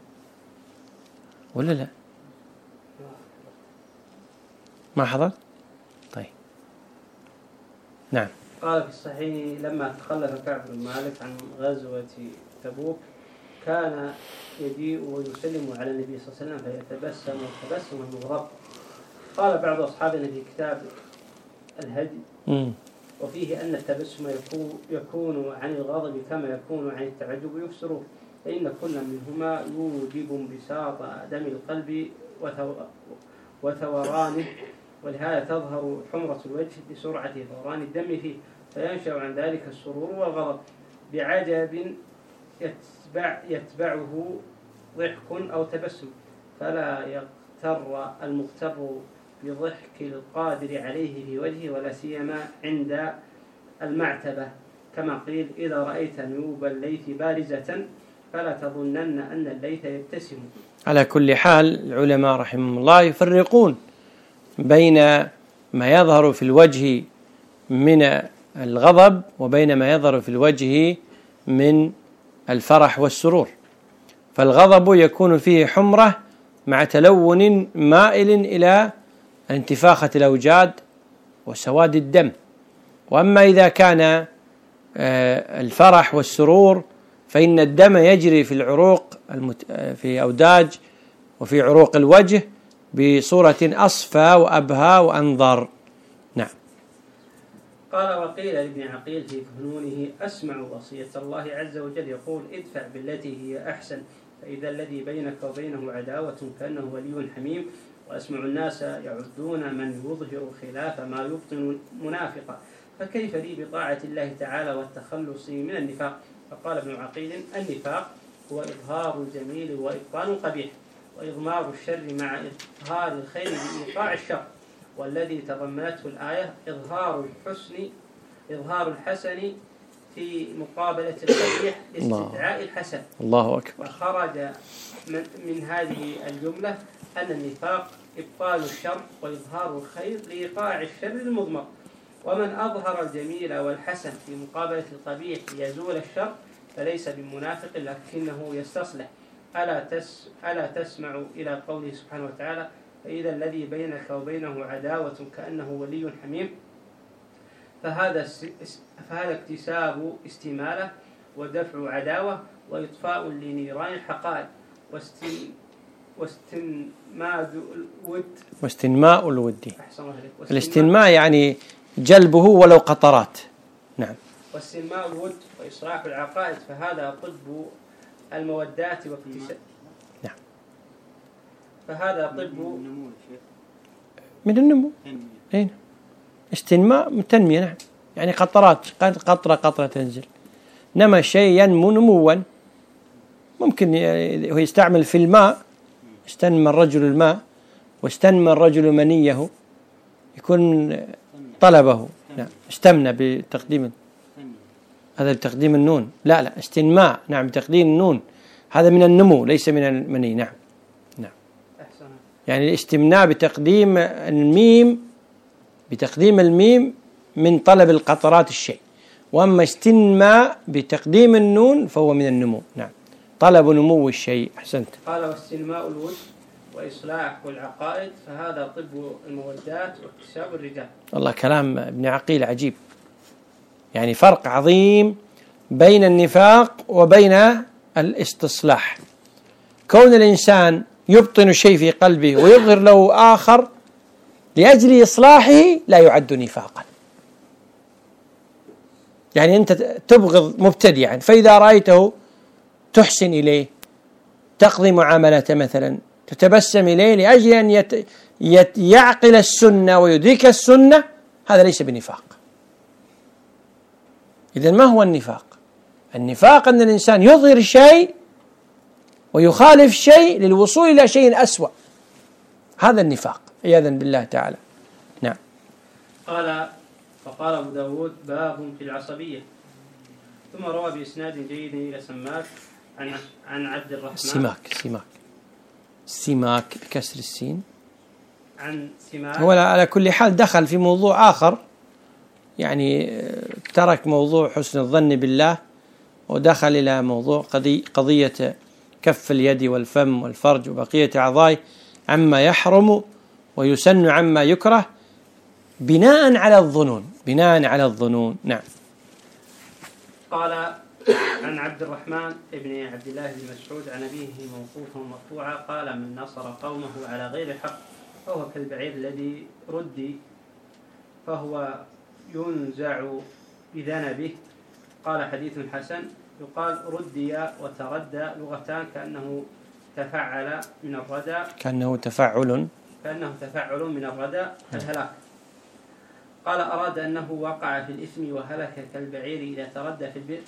ولا لا؟ ما حضر؟ طيب نعم. قال في الصحيح لما تخلف كعب بن مالك عن غزوة تبوك كان يجيء ويسلم على النبي صلى الله عليه وسلم فيتبسم تبسما مغرب. قال بعض أصحابنا في كتاب الهدي وفيه أن التبسم يكون عن الغضب كما يكون عن التعجب يفسره، فإن كل منهما يوجب انبساط دم القلب وثورانه، ولهذا تظهر حمرة الوجه بسرعة ثوران الدم فيه، فينشأ عن ذلك السرور والغضب بعجب يتبعه ضحك أو تبسم، فلا يغتر المغتر بضحك القادر عليه في وجهه، ولا سيما عند المعتبة، كما قيل إذا رأيت نيوب الليث بارزة فلا تظنن أن الليث يبتسم. على كل حال العلماء رحمهم الله يفرقون بين ما يظهر في الوجه من الغضب وبين ما يظهر في الوجه من الفرح والسرور. فالغضب يكون فيه حمرة مع تلون مائل إلى انتفاخة الأوجاد وسواد الدم. وأما إذا كان الفرح والسرور فإن الدم يجري في العروق في أوداج وفي عروق الوجه بصورة أصفى وأبهى وأنظر. نعم. قال وقيل لابن عقيل في فنونه أسمع وصية الله عز وجل يقول ادفع بالتي هي أحسن فإذا الذي بينك وبينه عداوة كأنه ولي حميم، وأسمع الناس يعدون من يظهر خلاف ما يبطن منافقا، فكيف لي بطاعة الله تعالى والتخلص من النفاق؟ فقال ابن عقيل النفاق هو إظهار الجميل وإبطان القبيح، وإضمار الشر مع إظهار الخير بإيقاع الشر، والذي تضمنته الآية إظهار الحسن في مقابلة القبيح لاستدعاء الحسن. الله أكبر. وخرج من هذه الجملة أن النفاق إبطال الشر وإظهار الخير لإيقاع الشر المضمر، ومن أظهر الجميل والحسن في مقابلة القبيح ليزول الشر فليس بمنافق لكنه يستصلح. ألا تسمع إلى قوله سبحانه وتعالى فإذا الذي بينك وبينه عداوة كأنه ولي حميم، فهذا اكتساب استمالة ودفع عداوة وإطفاء لنيران الحقائق واستنماء الود. الاستنماء يعني جلبه ولو قطرات. نعم. واستنماء الود وإصلاح العقائد، فهذا طب المودات واكتساب. نعم. فهذا طب من النمو. أين؟ استنماء تنمية. نعم. يعني قطرات، قطرة تنزل. نما الشيء ينمو نموا. ممكن هو يستعمل في الماء، استنمى الرجل الماء واستنمى الرجل منيه، يكون طلبه. نعم. استمنى بتقديم، هذا بتقديم النون. لا استنماء. نعم، تقديم النون، هذا من النمو ليس من المني. نعم. نعم. يعني الاستمناء بتقديم الميم من طلب القطرات الشيء، وأما استنماء بتقديم النون فهو من النمو. نعم، طلب نمو الشيء. أحسنت. قال واستنماء الود وإصلاح العقائد، فهذا طب المودات واكتساب الرجال. والله كلام ابن عقيل عجيب، يعني فرق عظيم بين النفاق وبين الاستصلاح. كون الإنسان يبطن شيء في قلبه ويظهر له آخر لأجل إصلاحه لا يعد نفاقا. يعني أنت تبغض مبتدعا فإذا رأيته تحسن إليه، تقضي معاملته مثلا، تتبسم إليه لأجل أن يعقل السنة ويدرك السنة، هذا ليس بنفاق. إذن ما هو النفاق؟ النفاق أن الإنسان يظهر شيء ويخالف شيء للوصول إلى شيء أسوأ. هذا النفاق عياذا بالله تعالى. نعم. فقال أبو داود باب في العصبية. ثم روى بإسناد جيد إلى سماك عن عبد الرحمن سماك بكسر السين. عن سماك. هو على كل حال دخل في موضوع آخر، يعني ترك موضوع حسن الظن بالله ودخل إلى موضوع قضية كف اليد والفم والفرج وبقية أعضائه عما يحرم ويسن عما يكره بناء على الظنون. نعم. قال عن عبد الرحمن ابن عبد الله بن مسعود عن أبيه موقوفا مرفوعا قال من نصر قومه على غير الحق فهو كالبعير الذي ردي فهو ينزع بذنبه. قال حديث حسن. يقال ردي وتردى لغتان كأنه تفعل من الردى، كأنه تفعل من الردى الهلاك. قال أراد أنه وقع في الإثم وهلك كالبعير إذا تردى في البئر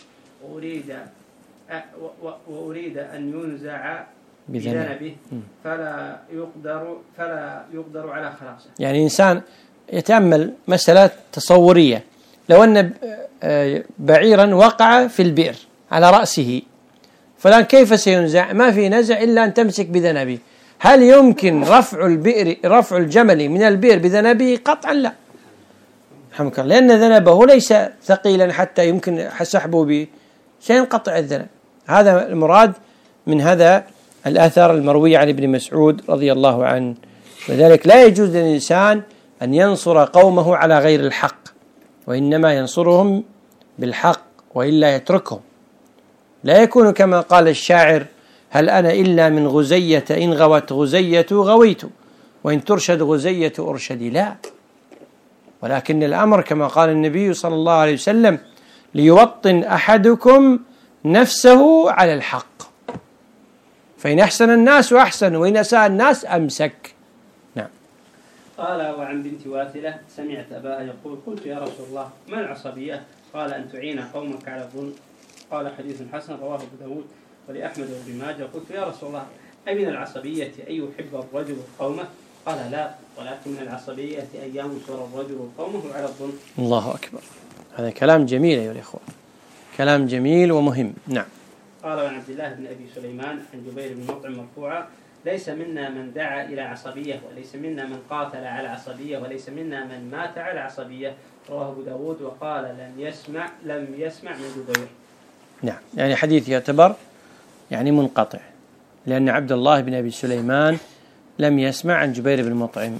وأريد أن ينزع بذنبه فلا يقدر على خلاصه. يعني إنسان يتأمل مسألة تصورية، لو أن بعيرا وقع في البئر على رأسه فلان كيف سينزع؟ ما في نزع إلا أن تمسك بذنبه. هل يمكن رفع الجمل من البئر بذنبه؟ قطعا لا، رحمك الله، لأن ذنبه ليس ثقيلا حتى يمكن سحبه به، سينقطع الذنب. هذا المراد من هذا الأثر المروي عن ابن مسعود رضي الله عنه. وذلك لا يجوز للإنسان أن ينصر قومه على غير الحق، وإنما ينصرهم بالحق وإلا يتركهم. لا يكون كما قال الشاعر: هل أنا إلا من غزية إن غوت غزية غويت وإن ترشد غزية أرشدي. لا، ولكن الأمر كما قال النبي صلى الله عليه وسلم: ليوطن أحدكم نفسه على الحق، فإن أحسن الناس أحسن وإن أساء الناس أمسك. نعم. قال وعن بنت واثلة سمعت أباها يقول: قلت يا رسول الله ما العصبية؟ قال: أن تعين قومك على الظلم. قال حديث حسن رواه أبو داود ولأحمد وابن ماجه. قلت يا رسول الله أمن العصبية أن يحب الرجل قومه؟ قال: لا، ولكن من العصبية أن ينصر الرجل قومه على الظلم. الله أكبر. هذا كلام جميل أيها الإخوة، كلام جميل ومهم. نعم. قال وعن عبد الله بن أبي سليمان عن جبير بن مطعم مرفوعا: ليس منا من دعا إلى عصبية، وليس منا من قاتل على عصبية، وليس منا من مات على عصبية. رواه أبو داود. وقال لم يسمع من جبير. نعم، يعني حديث يعتبر يعني منقطع، لأن عبد الله بن أبي سليمان لم يسمع عن جبير بن مطعم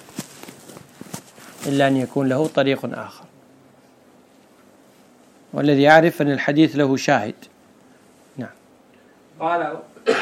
إلا أن يكون له طريق آخر، والذي يعرف أن الحديث له شاهد. نعم. قال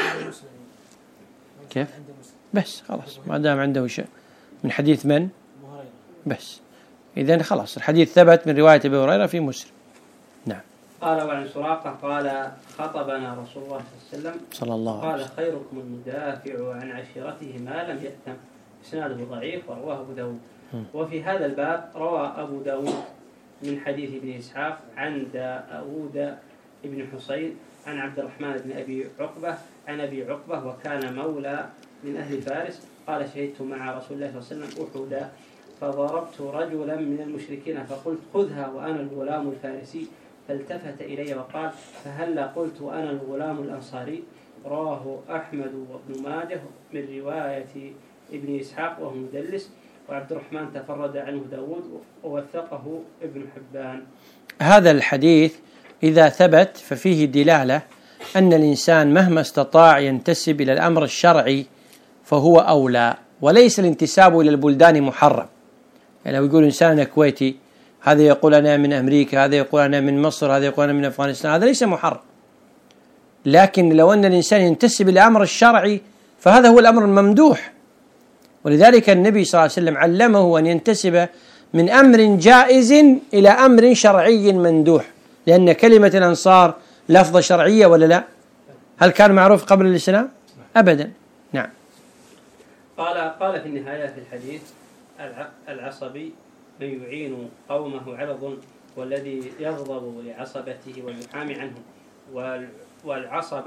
كيف؟ بس خلاص، ما دام عنده شيء من حديث من؟ بس إذن خلاص الحديث ثبت من رواية أبي هريرة في مسلم. نعم. قال وعن سراقة قال: خطبنا رسول الله صلى الله عليه وسلم قال: خيركم المدافع عن عشيرته ما لم يأتم. إسناده ضعيف ورواه أبو داود. وفي هذا الباب روى أبو داود من حديث ابن إسحاق عن داود ابن حسين عن عبد الرحمن بن أبي عقبة عن أبي عقبة وكان مولى من أهل فارس قال: شهدت مع رسول الله صلى الله عليه وسلم أحدا فضربت رجلا من المشركين فقلت: خذها وأنا الغلام الفارسي. فالتفت إلي وقال: فهلا قلت وأنا الغلام الأنصاري. رواه أحمد وابن ماجه من رواية ابن إسحاق وهو مدلس، وعبد الرحمن تفرد عنه داود ووثقه ابن حبان. هذا الحديث إذا ثبت ففيه دلالة أن الإنسان مهما استطاع ينتسب إلى الأمر الشرعي فهو أولى، وليس الانتساب إلى البلدان محرم. يعني لو يقول إنسان كويتي، هذا يقول أنا من أمريكا، هذا يقول أنا من مصر، هذا يقول أنا من أفغانستان، هذا ليس محرم. لكن لو أن الإنسان ينتسب إلى الأمر الشرعي فهذا هو الأمر الممدوح. ولذلك النبي صلى الله عليه وسلم علمه أن ينتسب من أمر جائز إلى أمر شرعي مندوح، لأن كلمة الأنصار لفظة شرعية ولا لا؟ هل كان معروف قبل الإسلام؟ أبدا. نعم. قال في النهاية في الحديث: العصبي من يعين قومه على الظلم، والذي يغضب لعصبته ويحامي عنهم. والعصبة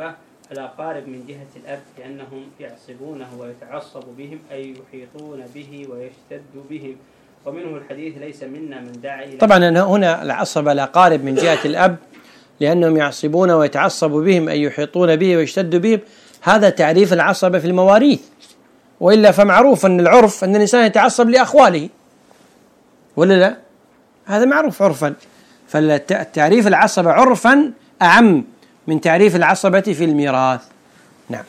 الأقارب من جهة الأب لأنهم يعصبونه ويتعصب بهم أي يحيطون به ويشتد بهم، ومنه الحديث ليس منا من دعا إلى. طبعا هنا العصب الأقارب من جهة الأب لأنهم يعصبون ويتعصب بهم أي يحيطون به ويشتد بهم، هذا تعريف العصبة في المواريث، وإلا فمعروف أن العرف أن الإنسان يتعصب لأخواله، ولا لا؟ هذا معروف عرفا، فالتعريف العصبة عرفا أعم من تعريف العصبة في الميراث. نعم.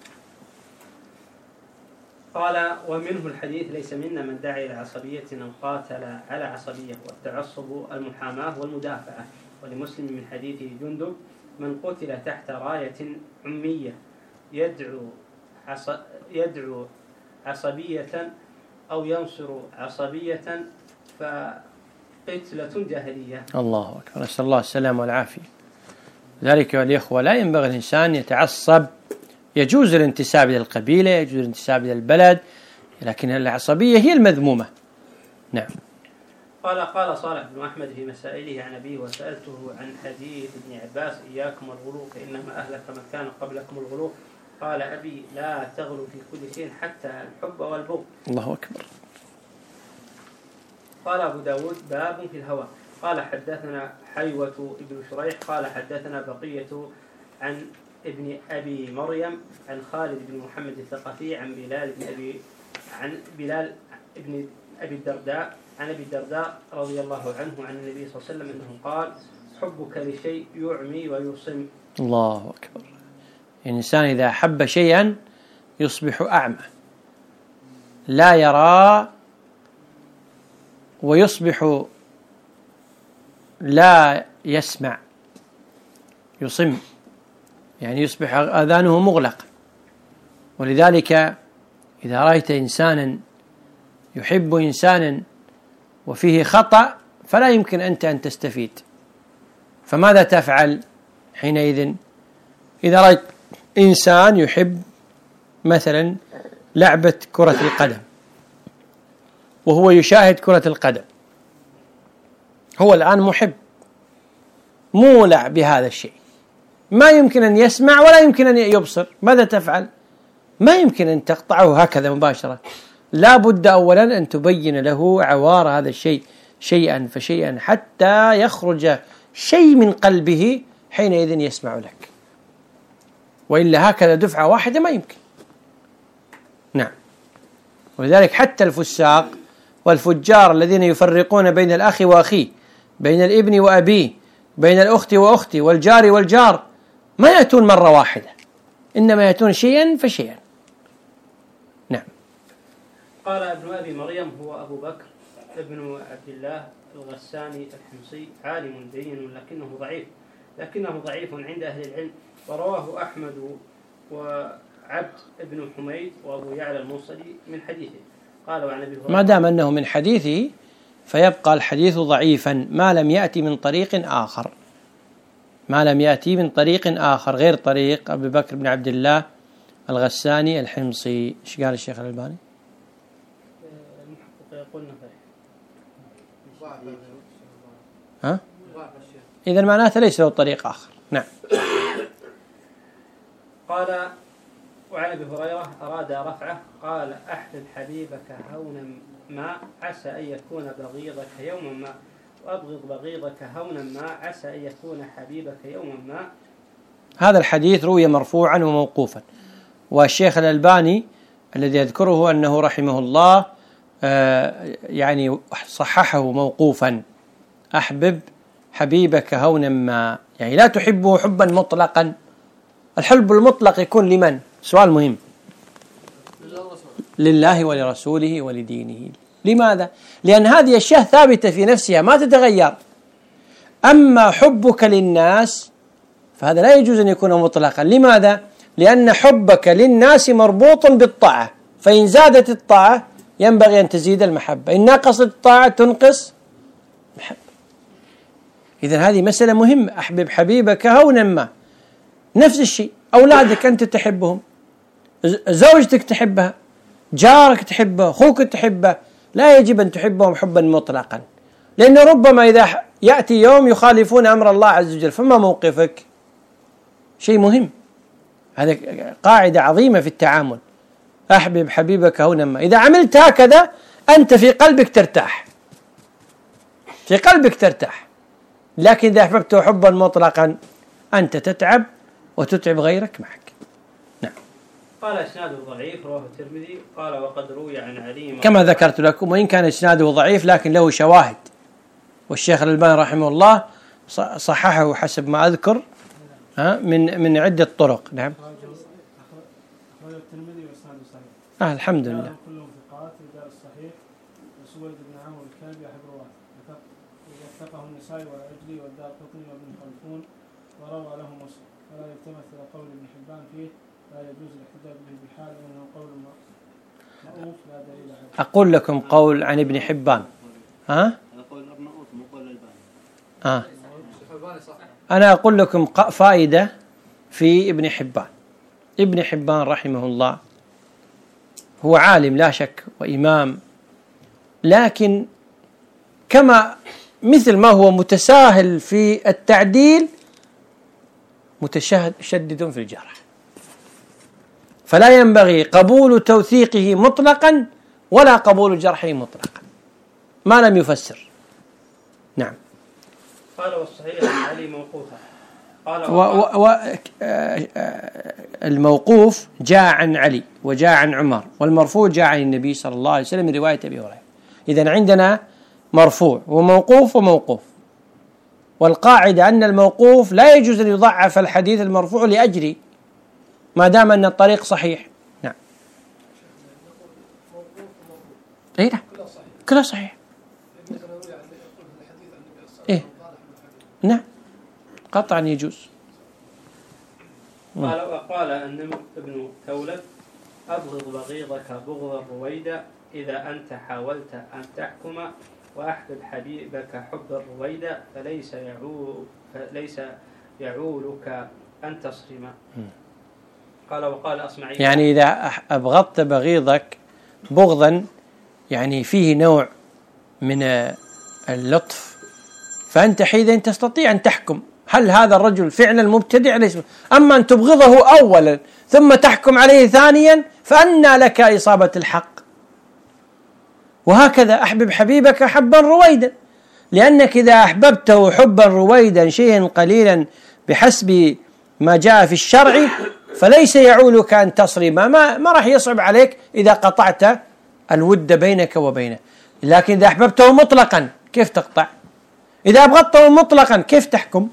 قال ومنه الحديث ليس منا من دعا إلى عصبية أو قاتل على عصبية، والتعصب المحاماة والمدافعة. ولمسلم من حديث جندب من قتل تحت راية عمية يدعو عصبية أو ينصر عصبية فقتلة جاهلية. الله أكبر، نسأل الله السلامة والعافية. ذلك والإخوة لا ينبغي الإنسان يتعصب، يجوز الانتساب إلى القبيلة، يجوز الانتساب إلى البلد، لكن العصبية هي المذمومة. نعم. قال صالح بن أحمد في مسائله عن أبيه وسألته عن حديث ابن عباس إياكم الغلو فإنما أهلك من كان قبلكم الغلو، قال أبي لا تغلو في كل شيء حتى الحب والبغض. الله أكبر. قال أبو داود باب في الهوى. قال حدثنا حيوة ابن شريح قال حدثنا بقية عن ابن أبي مريم عن خالد بن محمد الثقفي عن بلال ابن أبي الدرداء عن أبي الدرداء رضي الله عنه عن النبي صلى الله عليه وسلم أنه قال حبك لشيء يعمي ويصم. الله أكبر. الإنسان إذا أحب شيئا يصبح أعمى، لا يرى، ويصبح لا يسمع، يصم، يعني يصبح آذانه مغلقة. ولذلك إذا رأيت إنسانا يحب إنسانا وفيه خطأ فلا يمكن أنت أن تستفيد، فماذا تفعل حينئذ؟ إذا رأيت إنسان يحب مثلا لعبة كرة القدم وهو يشاهد كرة القدم، هو الآن محب مولع بهذا الشيء، ما يمكن أن يسمع ولا يمكن أن يبصر، ماذا تفعل؟ ما يمكن أن تقطعه هكذا مباشرة، لا بد أولا أن تبين له عوار هذا الشيء شيئا فشيئا حتى يخرج شيء من قلبه، حينئذ يسمع لك، وإلا هكذا دفعة واحدة ما يمكن. نعم. ولذلك حتى الفساق والفجار الذين يفرقون بين الأخ وأخيه، بين الابن وأبيه، بين الأخت وأخته، والجار والجار، ما يأتون مرة واحدة، إنما يأتون شيئا فشيئا. نعم. قال ابن أبي مريم هو أبو بكر ابن عبد الله الغساني الحمصي، عالم دين لكنه ضعيف عند أهل العلم، ورواه أحمد وعبد ابن حميد وأبو يعلى الموصلي من حديثه. قال وعن أبي هريرة ما دام أنه من حديثه فيبقى الحديث ضعيفا ما لم يأتي من طريق آخر، ما لم يأتي من طريق آخر غير طريق أبي بكر بن عبد الله الغساني الحمصي. إيش قال الشيخ الألباني؟ ها؟ إذا معناته ليس له طريق آخر. نعم. قال وعن أبي هريرة أراد رفعه قال أحبب حبيبك هونا ما عسى أن يكون بغيضك يوما ما، وأبغض بغيضك هونا ما عسى أن يكون حبيبك يوما ما. هذا الحديث روي مرفوعا وموقوفا، والشيخ الألباني الذي يذكره أنه رحمه الله يعني صححه موقوفا. أحبب حبيبك هونا ما، يعني لا تحبه حبا مطلقا. الحب المطلق يكون لمن؟ سؤال مهم. لله ولرسوله ولدينه. لماذا؟ لأن هذه أشياء ثابتة في نفسها ما تتغير. أما حبك للناس فهذا لا يجوز أن يكون مطلقا. لماذا؟ لأن حبك للناس مربوط بالطاعة، فإن زادت الطاعة ينبغي أن تزيد المحبة، إن نقصت الطاعة تنقص محبة. إذن هذه مسألة مهمة. أحبب حبيبك هونا ما. نفس الشيء أولادك أنت تحبهم، زوجتك تحبها، جارك تحبه، أخوك تحبه، لا يجب أن تحبهم حبا مطلقا، لأنه ربما إذا يأتي يوم يخالفون أمر الله عز وجل، فما موقفك؟ شيء مهم. هذه قاعدة عظيمة في التعامل. أحبب حبيبك هونا ما، إذا عملت هكذا أنت في قلبك ترتاح، في قلبك ترتاح. لكن إذا أحببته حبا مطلقا أنت تتعب وتتعب غيرك معك. نعم. قال إسناده ضعيف، رواه الترمذي. قال وقد روي عن علي كما ذكرت لكم، وإن كان إسناده ضعيف لكن له شواهد، والشيخ الألباني رحمه الله صححه حسب ما أذكر من عدة طرق. نعم. أخرج الترمذي وإسناده صحيح. الحمد لله. كلهم ثقات رجال الصحيح. وسويد بن عمرو الكلبي أحد رواه، وثقه النسائي والعجلي والدارقطني وابن خلفون، وروى له مسلم. ولا يلتمس إلى قول ابن حبان فيه، لا يجوز الاحتجاج به بحال لأنه قول مأوف لا دليل عليه. أقول لكم قول عن ابن حبان. أنا أقول لكم فائدة في ابن حبان. ابن حبان رحمه الله هو عالم لا شك وإمام، لكن كما مثل ما هو متساهل في التعديل متشدد في الجرح، فلا ينبغي قبول توثيقه مطلقا ولا قبول جرحه مطلقا ما لم يفسر. نعم. قال والصحيح عن علي موقوفا. الموقوف جاء عن علي وجاء عن عمر، والمرفوع جاء عن النبي صلى الله عليه وسلم من رواية أبي هريرة. إذن عندنا مرفوع وموقوف وموقوف، والقاعدة أن الموقوف لا يجوز أن يضعف الحديث المرفوع لأجله ما دام أن الطريق صحيح. نعم. أي نعم، كله صحيح. إيه نعم، قطعا يجوز. قال النمر ابن ثولب أبغض بغيضك بغض الرويدة إذا أنت حاولت أن تحكم، وأحبب حبيبك حب الرويدة فليس يعولك أن تصرم. قال وقال أصمعي، يعني إذا أبغضت بغيضك بغضا يعني فيه نوع من اللطف، فأنت حينئذ تستطيع أن تحكم هل هذا الرجل فعلا مبتدع ليس. أما أن تبغضه أولا ثم تحكم عليه ثانيا فأنى لك إصابة الحق. وهكذا أحبب حبيبك حبا رويدا، لأنك إذا أحببته حبا رويدا شيئا قليلا بحسب ما جاء في الشرع فليس يعولك أن تصرم، ما راح يصعب عليك إذا قطعت الود بينك وبينه. لكن إذا أحببته مطلقا كيف تقطع؟ إذا أبغضته مطلقا كيف تحكم؟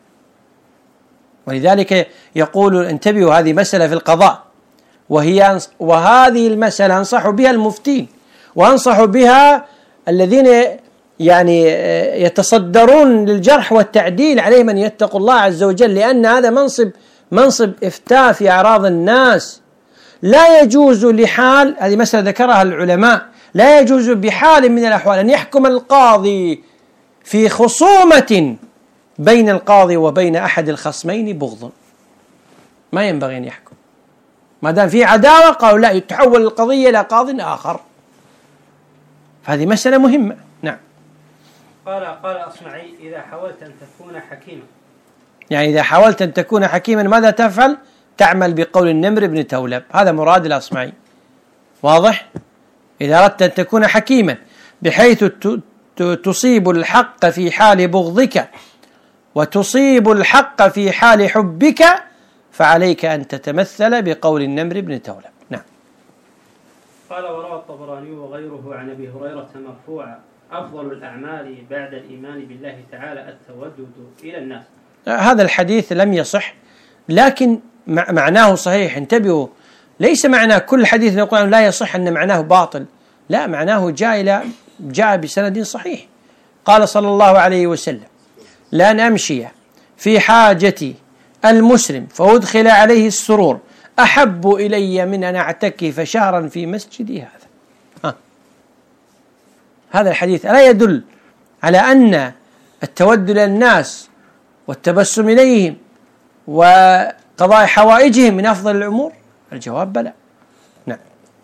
ولذلك يقول انتبهوا، هذه مسألة في القضاء، وهذه المسألة أنصح بها المفتين وأنصح بها الذين يعني يتصدرون للجرح والتعديل، عليهم أن يتقوا الله عز وجل، لأن هذا منصب إفتاء في أعراض الناس. لا يجوز لحال، هذه مسألة ذكرها العلماء، لا يجوز بحال من الأحوال أن يحكم القاضي في خصومة بين القاضي وبين أحد الخصمين بغض، ما ينبغي أن يحكم ما دام في عداوة. قالوا لا، يتحول القضية إلى قاض آخر، فهذه مسألة مهمة. نعم. قال أصمعي إذا حاولت أن تكون حكيما، يعني إذا حاولت أن تكون حكيما ماذا تفعل؟ تعمل بقول النمر بن ثولب، هذا مراد الأصمعي. واضح؟ إذا أردت أن تكون حكيما بحيث تصيب الحق في حال بغضك وتصيب الحق في حال حبك، فعليك أن تتمثل بقول النمر بن ثولب. نعم. قال وروى الطبراني وغيره عن أبي هريرة مرفوعا أفضل الأعمال بعد الإيمان بالله تعالى التودد إلى الناس. هذا الحديث لم يصح، لكن معناه صحيح. انتبهوا، ليس معنى كل حديث نقول لا يصح أن معناه باطل، لا، معناه جاء بسند صحيح. قال صلى الله عليه وسلم لأن أمشي في حاجتي المسلم فأدخل عليه السرور أحب إلي من أن أعتكف شهرا في مسجدي هذا. هذا الحديث لا يدل على أن التودد للناس والتبسم إليهم وقضاء حوائجهم من أفضل الأمور؟ الجواب بلى. نعم.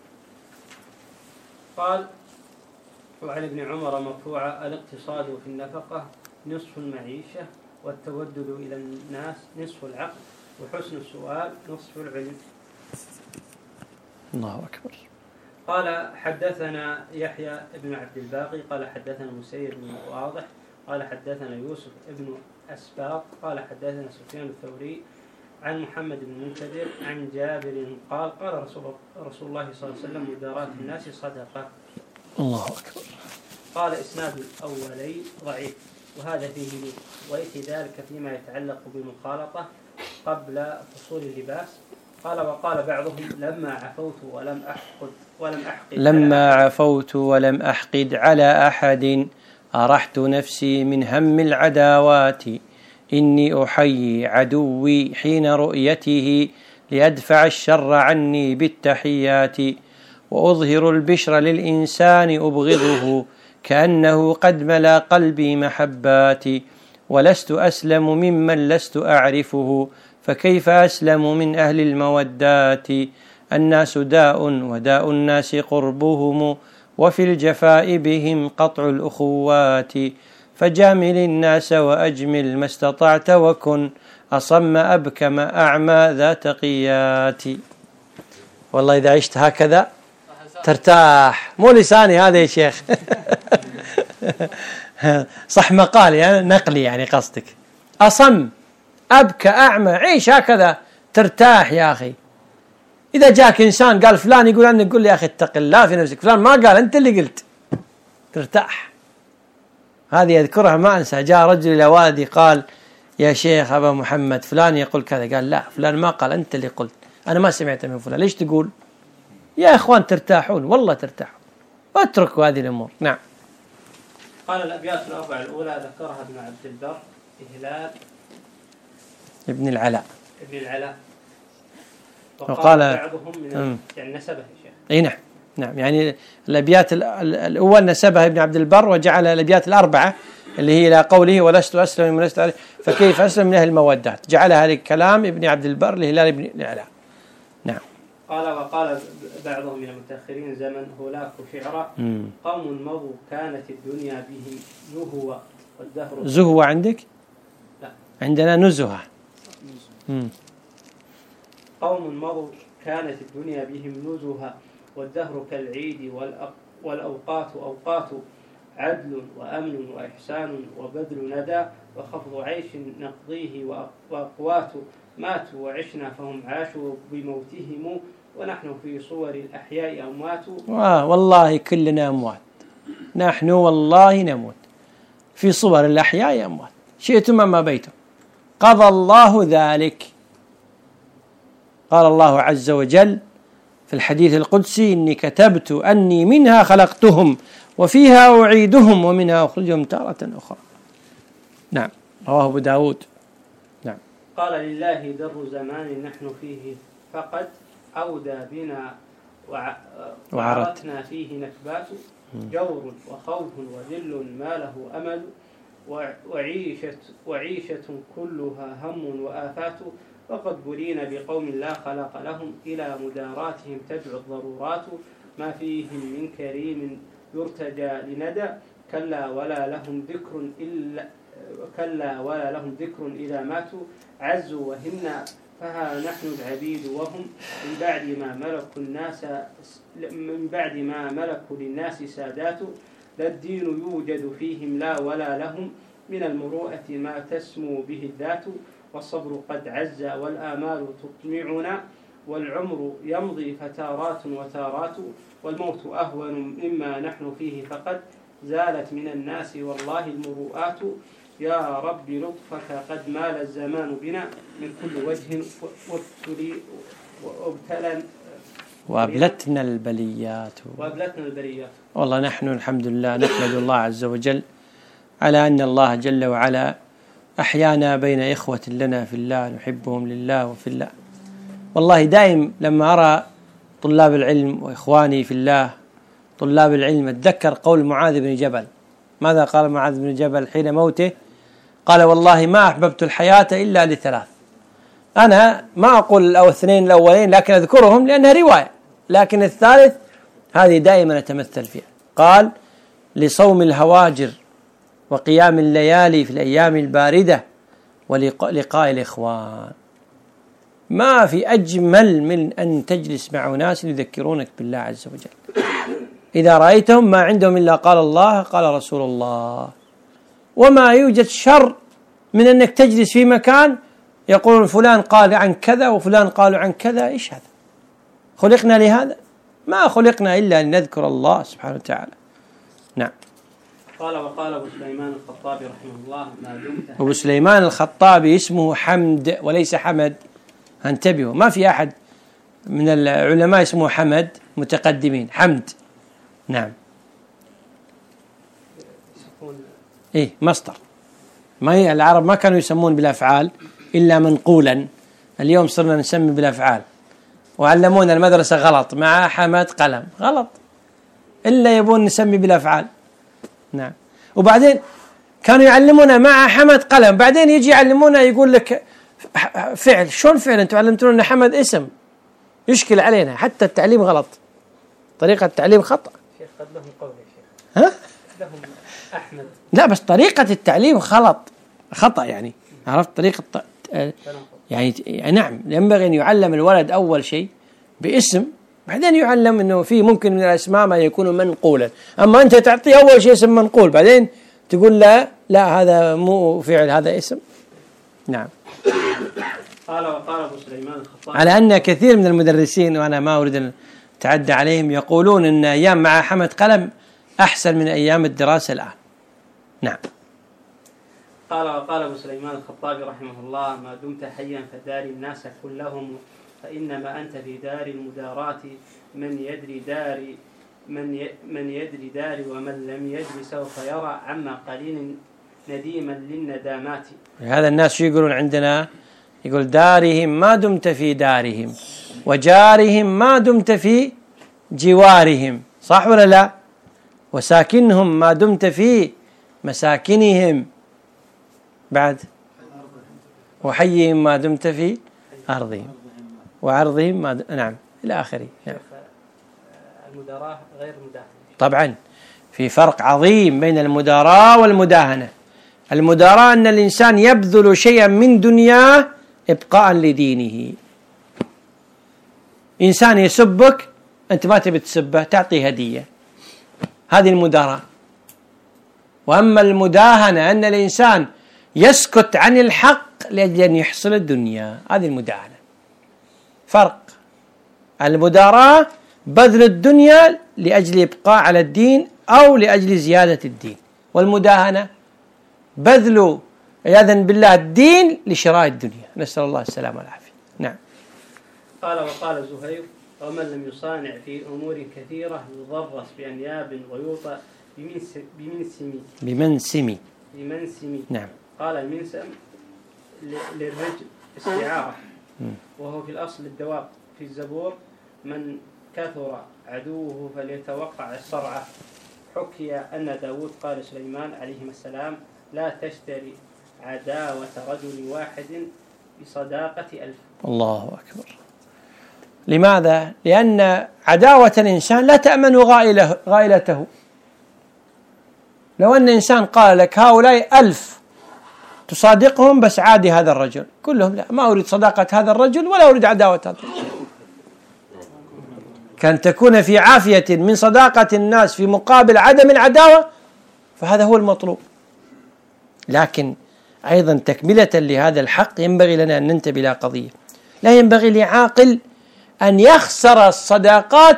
قال وعن ابن عمر مرفوعا الاقتصاد في النفقة نصف المعيشة والتودد إلى الناس نصف العقل وحسن السؤال نصف العلم. الله أكبر. قال حدثنا يحيى بن عبد الباقي قال حدثنا مسير بن واضح قال حدثنا يوسف بن أسباط قال حدثنا سفيان الثوري عن محمد بن المنكدر عن جابر قال قال رسول الله صلى الله عليه وسلم مداراة الناس صدقة. الله أكبر. قال إسناد الأولي ضعيف وهذا فيه لي ويأتي ذلك فيما يتعلق بالمخالطة قبل فصول اللباس. قال وقال بعضهم لما عفوت ولم أحقد على أحد أرحت نفسي من هم العداوات إني أحيي عدوي حين رؤيته لأدفع الشر عني بالتحيات وأظهر البشر للإنسان أبغضه كأنه قد ملا قلبي محبات ولست أسلم ممن لست أعرفه فكيف أسلم من أهل المودات الناس داء وداء الناس قربهم وفي الجفاء بهم قطع الأخوات فجامل الناس وأجمل ما استطعت وكن أصم أبكم أعمى ذا تقيات. والله إذا عشت هكذا ترتاح. مو لساني هذا يا شيخ. صح مقالي يعني نقلي يعني قصدك. أصم أبكى أعمى عيش هكذا ترتاح يا أخي. إذا جاك إنسان قال فلان يقول عنك قل لي يا أخي اتق الله في نفسك فلان ما قال أنت اللي قلت ترتاح. هذه أذكرها ما أنسى. جاء رجل إلى والدي قال يا شيخ أبا محمد فلان يقول كذا قال لا فلان ما قال أنت اللي قلت أنا ما سمعت من فلان. ليش تقول يا إخوان ترتاحون والله ترتاحون اتركوا هذه الأمور. نعم. قال الأبيات الأربع الأولى ذكرها ابن عبد البر هلال ابن العلاء وقال بعضهم من يعني نسبه يا شيخ. اي نعم يعني الأبيات الأول نسبها ابن عبد البر وجعل الأبيات الأربعة اللي هي إلى قوله ولست أسلم من لست فكيف أسلم من أهل المودات جعلها لكلام ابن عبد البر لهلال ابن العلاء. نعم. وقال بعضهم من المتأخرين زمن هولاك شعرا قوم مضوا كانت الدنيا بهم نهوة والدهر زهوة عندك؟ لا عندنا نزهة. قوم مضوا كانت الدنيا بهم نزهة والدهر كالعيد والأوقات أوقات عدل وأمن وإحسان وبذل ندى وخفض عيش نقضيه وأقوات ماتوا وعشنا فهم عاشوا بموتهم ونحن في صور الأحياء أموات. والله كلنا أموات نحن والله نموت في صور الأحياء أموات شئتم ما بيتم قضى الله ذلك. قال الله عز وجل في الحديث القدسي إني كتبت أني منها خلقتهم وفيها أعيدهم ومنها أخرجهم تارة أخرى. نعم. رواه أبو داود. نعم. قال لله در زمان نحن فيه فقد أودى بنا وعرتنا فيه نكبات جور وخوف وذل ما له أمل وعيشة كلها هم وآفات وقد بلينا بقوم لا خلق لهم إلى مداراتهم تدعو الضرورات ما فيهم من كريم يرتجى لندى كلا ولا لهم ذكر إذا ماتوا عزوا وهنا فها نحن العبيد وهم من بعد ما ملكوا للناس سادات لا الدين يوجد فيهم لا ولا لهم من المروءة ما تسمو به الذات والصبر قد عز والآمال تطمعنا والعمر يمضي فتارات وتارات والموت أهون مما نحن فيه فقد زالت من الناس والله المروءات يا رب لطفك قد مال الزمان بنا من كل وجه وابلتنا البليات. والله نحن الحمد لله نحمد الله عز وجل على أن الله جل وعلا أحيانا بين إخوة لنا في الله نحبهم لله وفي الله. والله دائم لما أرى طلاب العلم وإخواني في الله طلاب العلم أتذكر قول معاذ بن جبل. ماذا قال معاذ بن جبل حين موته؟ قال والله ما أحببت الحياة إلا لثلاث. أنا ما أقول أو اثنين الأولين لكن أذكرهم لأنها رواية لكن الثالث هذه دائما أتمثل فيها. قال لصوم الهواجر وقيام الليالي في الأيام الباردة ولقاء الإخوان. ما في أجمل من أن تجلس مع ناس يذكرونك بالله عز وجل. إذا رأيتهم ما عندهم إلا قال الله قال رسول الله. وما يوجد شر من أنك تجلس في مكان يقولون فلان قال عن كذا وفلان قالوا عن كذا. إيش هذا؟ خلقنا لهذا؟ ما خلقنا إلا أن نذكر الله سبحانه وتعالى. نعم. قال وقال أبو سليمان الخطابي رحمه الله ما دمت. أبو سليمان الخطابي اسمه حمد وليس حمد، انتبهوا، ما في أحد من العلماء اسمه حمد متقدمين، حمد. نعم. إيه مصدر. ما هي العرب ما كانوا يسمون بالأفعال إلا منقولا، اليوم صرنا نسمي بالأفعال، وعلمونا المدرسة غلط، مع حمد قلم غلط، إلا يبون نسمي بالأفعال. نعم. وبعدين كانوا يعلمونا مع حمد قلم، بعدين يجي يعلمونا يقول لك فعل. شلون فعل؟ أنتم علمتونا حمد اسم، يشكل علينا، حتى التعليم غلط، طريقة التعليم خطأ. شيخ قد لهم قول يا شيخ. ها؟ لهم أحمد. لا بس طريقة التعليم خطأ يعني، عرفت طريقة يعني نعم، ينبغي أن يعلم الولد أول شيء باسم، بعدين يعلم أنه في ممكن من الأسماء ما يكون منقولا. أما أنت تعطيه أول شيء اسم منقول، بعدين تقول لا هذا مو فعل، هذا اسم. نعم. قال وقال أبو سليمان الخطابي على أن كثير من المدرسين، وأنا ما أريد أن أتعدى عليهم، يقولون أن أيام مع حمد قلم أحسن من أيام الدراسة الآن. نعم. قال وقال أبو سليمان الخطابي رحمه الله ما دمت حيا فداري الناس كلهم، فإنما أنت في دار المدارات، من يدري داري ومن لم يدري سوف يرى، عما قليل نديما للندامات. هذا الناس شو يقولون عندنا؟ يقول دارهم ما دمت في دارهم، وجارهم ما دمت في جوارهم، صح ولا لا؟ وساكنهم ما دمت في مساكنهم، بعد وحيهم ما دمت في أرضهم، وعرضهم ما نعم إلى آخره. نعم. المداراة غير المداهنة. طبعا في فرق عظيم بين المداراة والمداهنة. المداراة أن الإنسان يبذل شيئا من دنياه إبقاء لدينه. إنسان يسبك أنت ما تبي تسبه، تعطيه هدية، هذه المداراة. وأما المداهنة أن الإنسان يسكت عن الحق لأجل أن يحصل الدنيا، هذه المداهنة. فرق. المداراة بذل الدنيا لأجل إبقاء على الدين أو لأجل زيادة الدين، والمداهنة بذل عياذا بالله الدين لشراء الدنيا، نسأل الله السلامة والعافية. نعم. قال وقال زهير ومن لم يصانع في أمور كثيرة يضرس بأنياب ويوطى بمنسمي. نعم. قال المنسم للرجل استعارة، وهو في الأصل الدواب. في الزبور من كثر عدوه فليتوقع الصرعة. حكي أن داود قال سليمان عليهما السلام لا تشتري عداوة رجل واحد بصداقة 1000. الله أكبر. لماذا؟ لأن عداوة الإنسان لا تأمن غائلته. لو أن إنسان قال لك هؤلاء 1000 تصادقهم بس عادي هذا الرجل، كلهم لا، ما أريد صداقة هذا الرجل ولا أريد عداوة هذا الرجل. كان تكون في عافية من صداقة الناس في مقابل عدم العداوة، فهذا هو المطلوب. لكن أيضا تكملة لهذا الحق ينبغي لنا أن ننتبه إلى قضية: لا ينبغي لعاقل أن يخسر الصداقات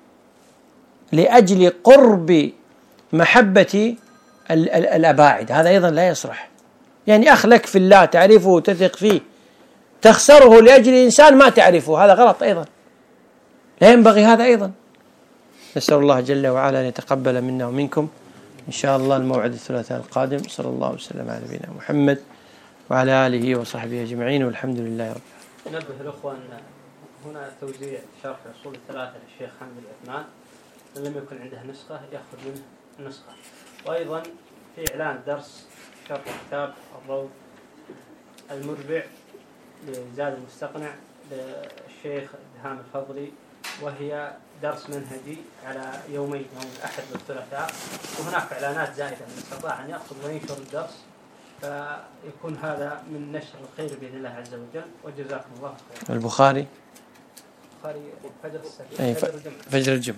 لأجل قرب محبة الأباعد، هذا أيضا لا يصلح. يعني أخ لك في الله تعرفه وتثق فيه، تخسره لأجل إنسان ما تعرفه، هذا غلط أيضا، لا ينبغي هذا أيضا. نسأل الله جل وعلا أن يتقبل منا ومنكم إن شاء الله. الموعد الثلاثاء القادم، صلى الله وسلم على نبينا محمد وعلى آله وصحبه أجمعين، والحمد لله رب العالمين. نبه الأخوة أن هنا توزيع شرح الأصول الثلاثة للشيخ حامد العثمان، من لم يكن عنده نسخة يأخذ منه النسخة. وأيضا في إعلان درس شرح كتاب الروض المربع لزاد المستقنع للشيخ دهام الفضلي، وهي درس منهجي على يومين، يوم الأحد والثلاثاء. وهناك إعلانات زائدة، من استطاع أن يأخذ وينشر الدرس فيكون هذا من نشر الخير بإذن الله عز وجل. وجزاكم الله خير. البخاري فجر السبت فجر الجمعة.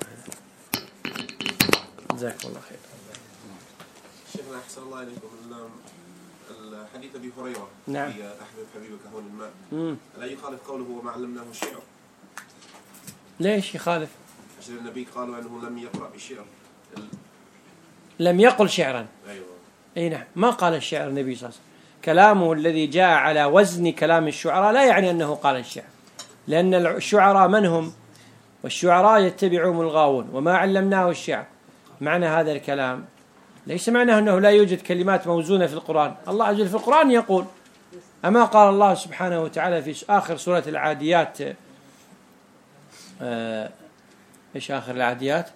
جزاكم الله خير. شيخنا أحسن الله إليكم. الحديث أبي هريرة نعم. في أحبب حبيبك هون الماء لا يخالف قوله وما علمناه الشعر؟ ليش يخالف؟ عشان النبي قالوا أنه لم يقرأ بالشعر. لم يقل شعرا. أيوة. أي نعم، ما قال الشعر النبي صلى الله عليه وسلم. كلامه الذي جاء على وزن كلام الشعراء لا يعني أنه قال الشعر، لأن الشعراء من هم؟ والشعراء يتبعهم الغاوون. وما علمناه الشعر، معنى هذا الكلام ليس معناه أنه لا يوجد كلمات موزونة في القرآن. الله عز وجل في القرآن يقول، أما قال الله سبحانه وتعالى في آخر سورة العاديات، إيش آخر العاديات؟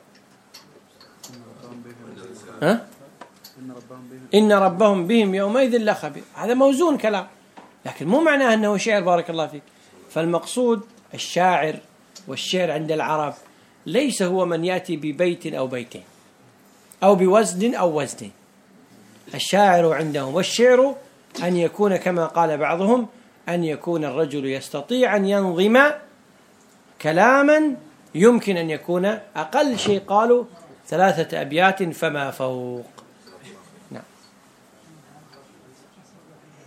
إن ربهم بهم يومئذ لخبير. هذا موزون كلام، لكن مو معناه أنه شعر. بارك الله فيك. فالمقصود الشاعر والشعر عند العرب ليس هو من يأتي ببيت أو بيتين أو بوزن أو وزنين. الشاعر عندهم والشعر أن يكون كما قال بعضهم، أن يكون الرجل يستطيع أن ينظم كلاما يمكن أن يكون أقل شيء قالوا 3 أبيات فما فوق.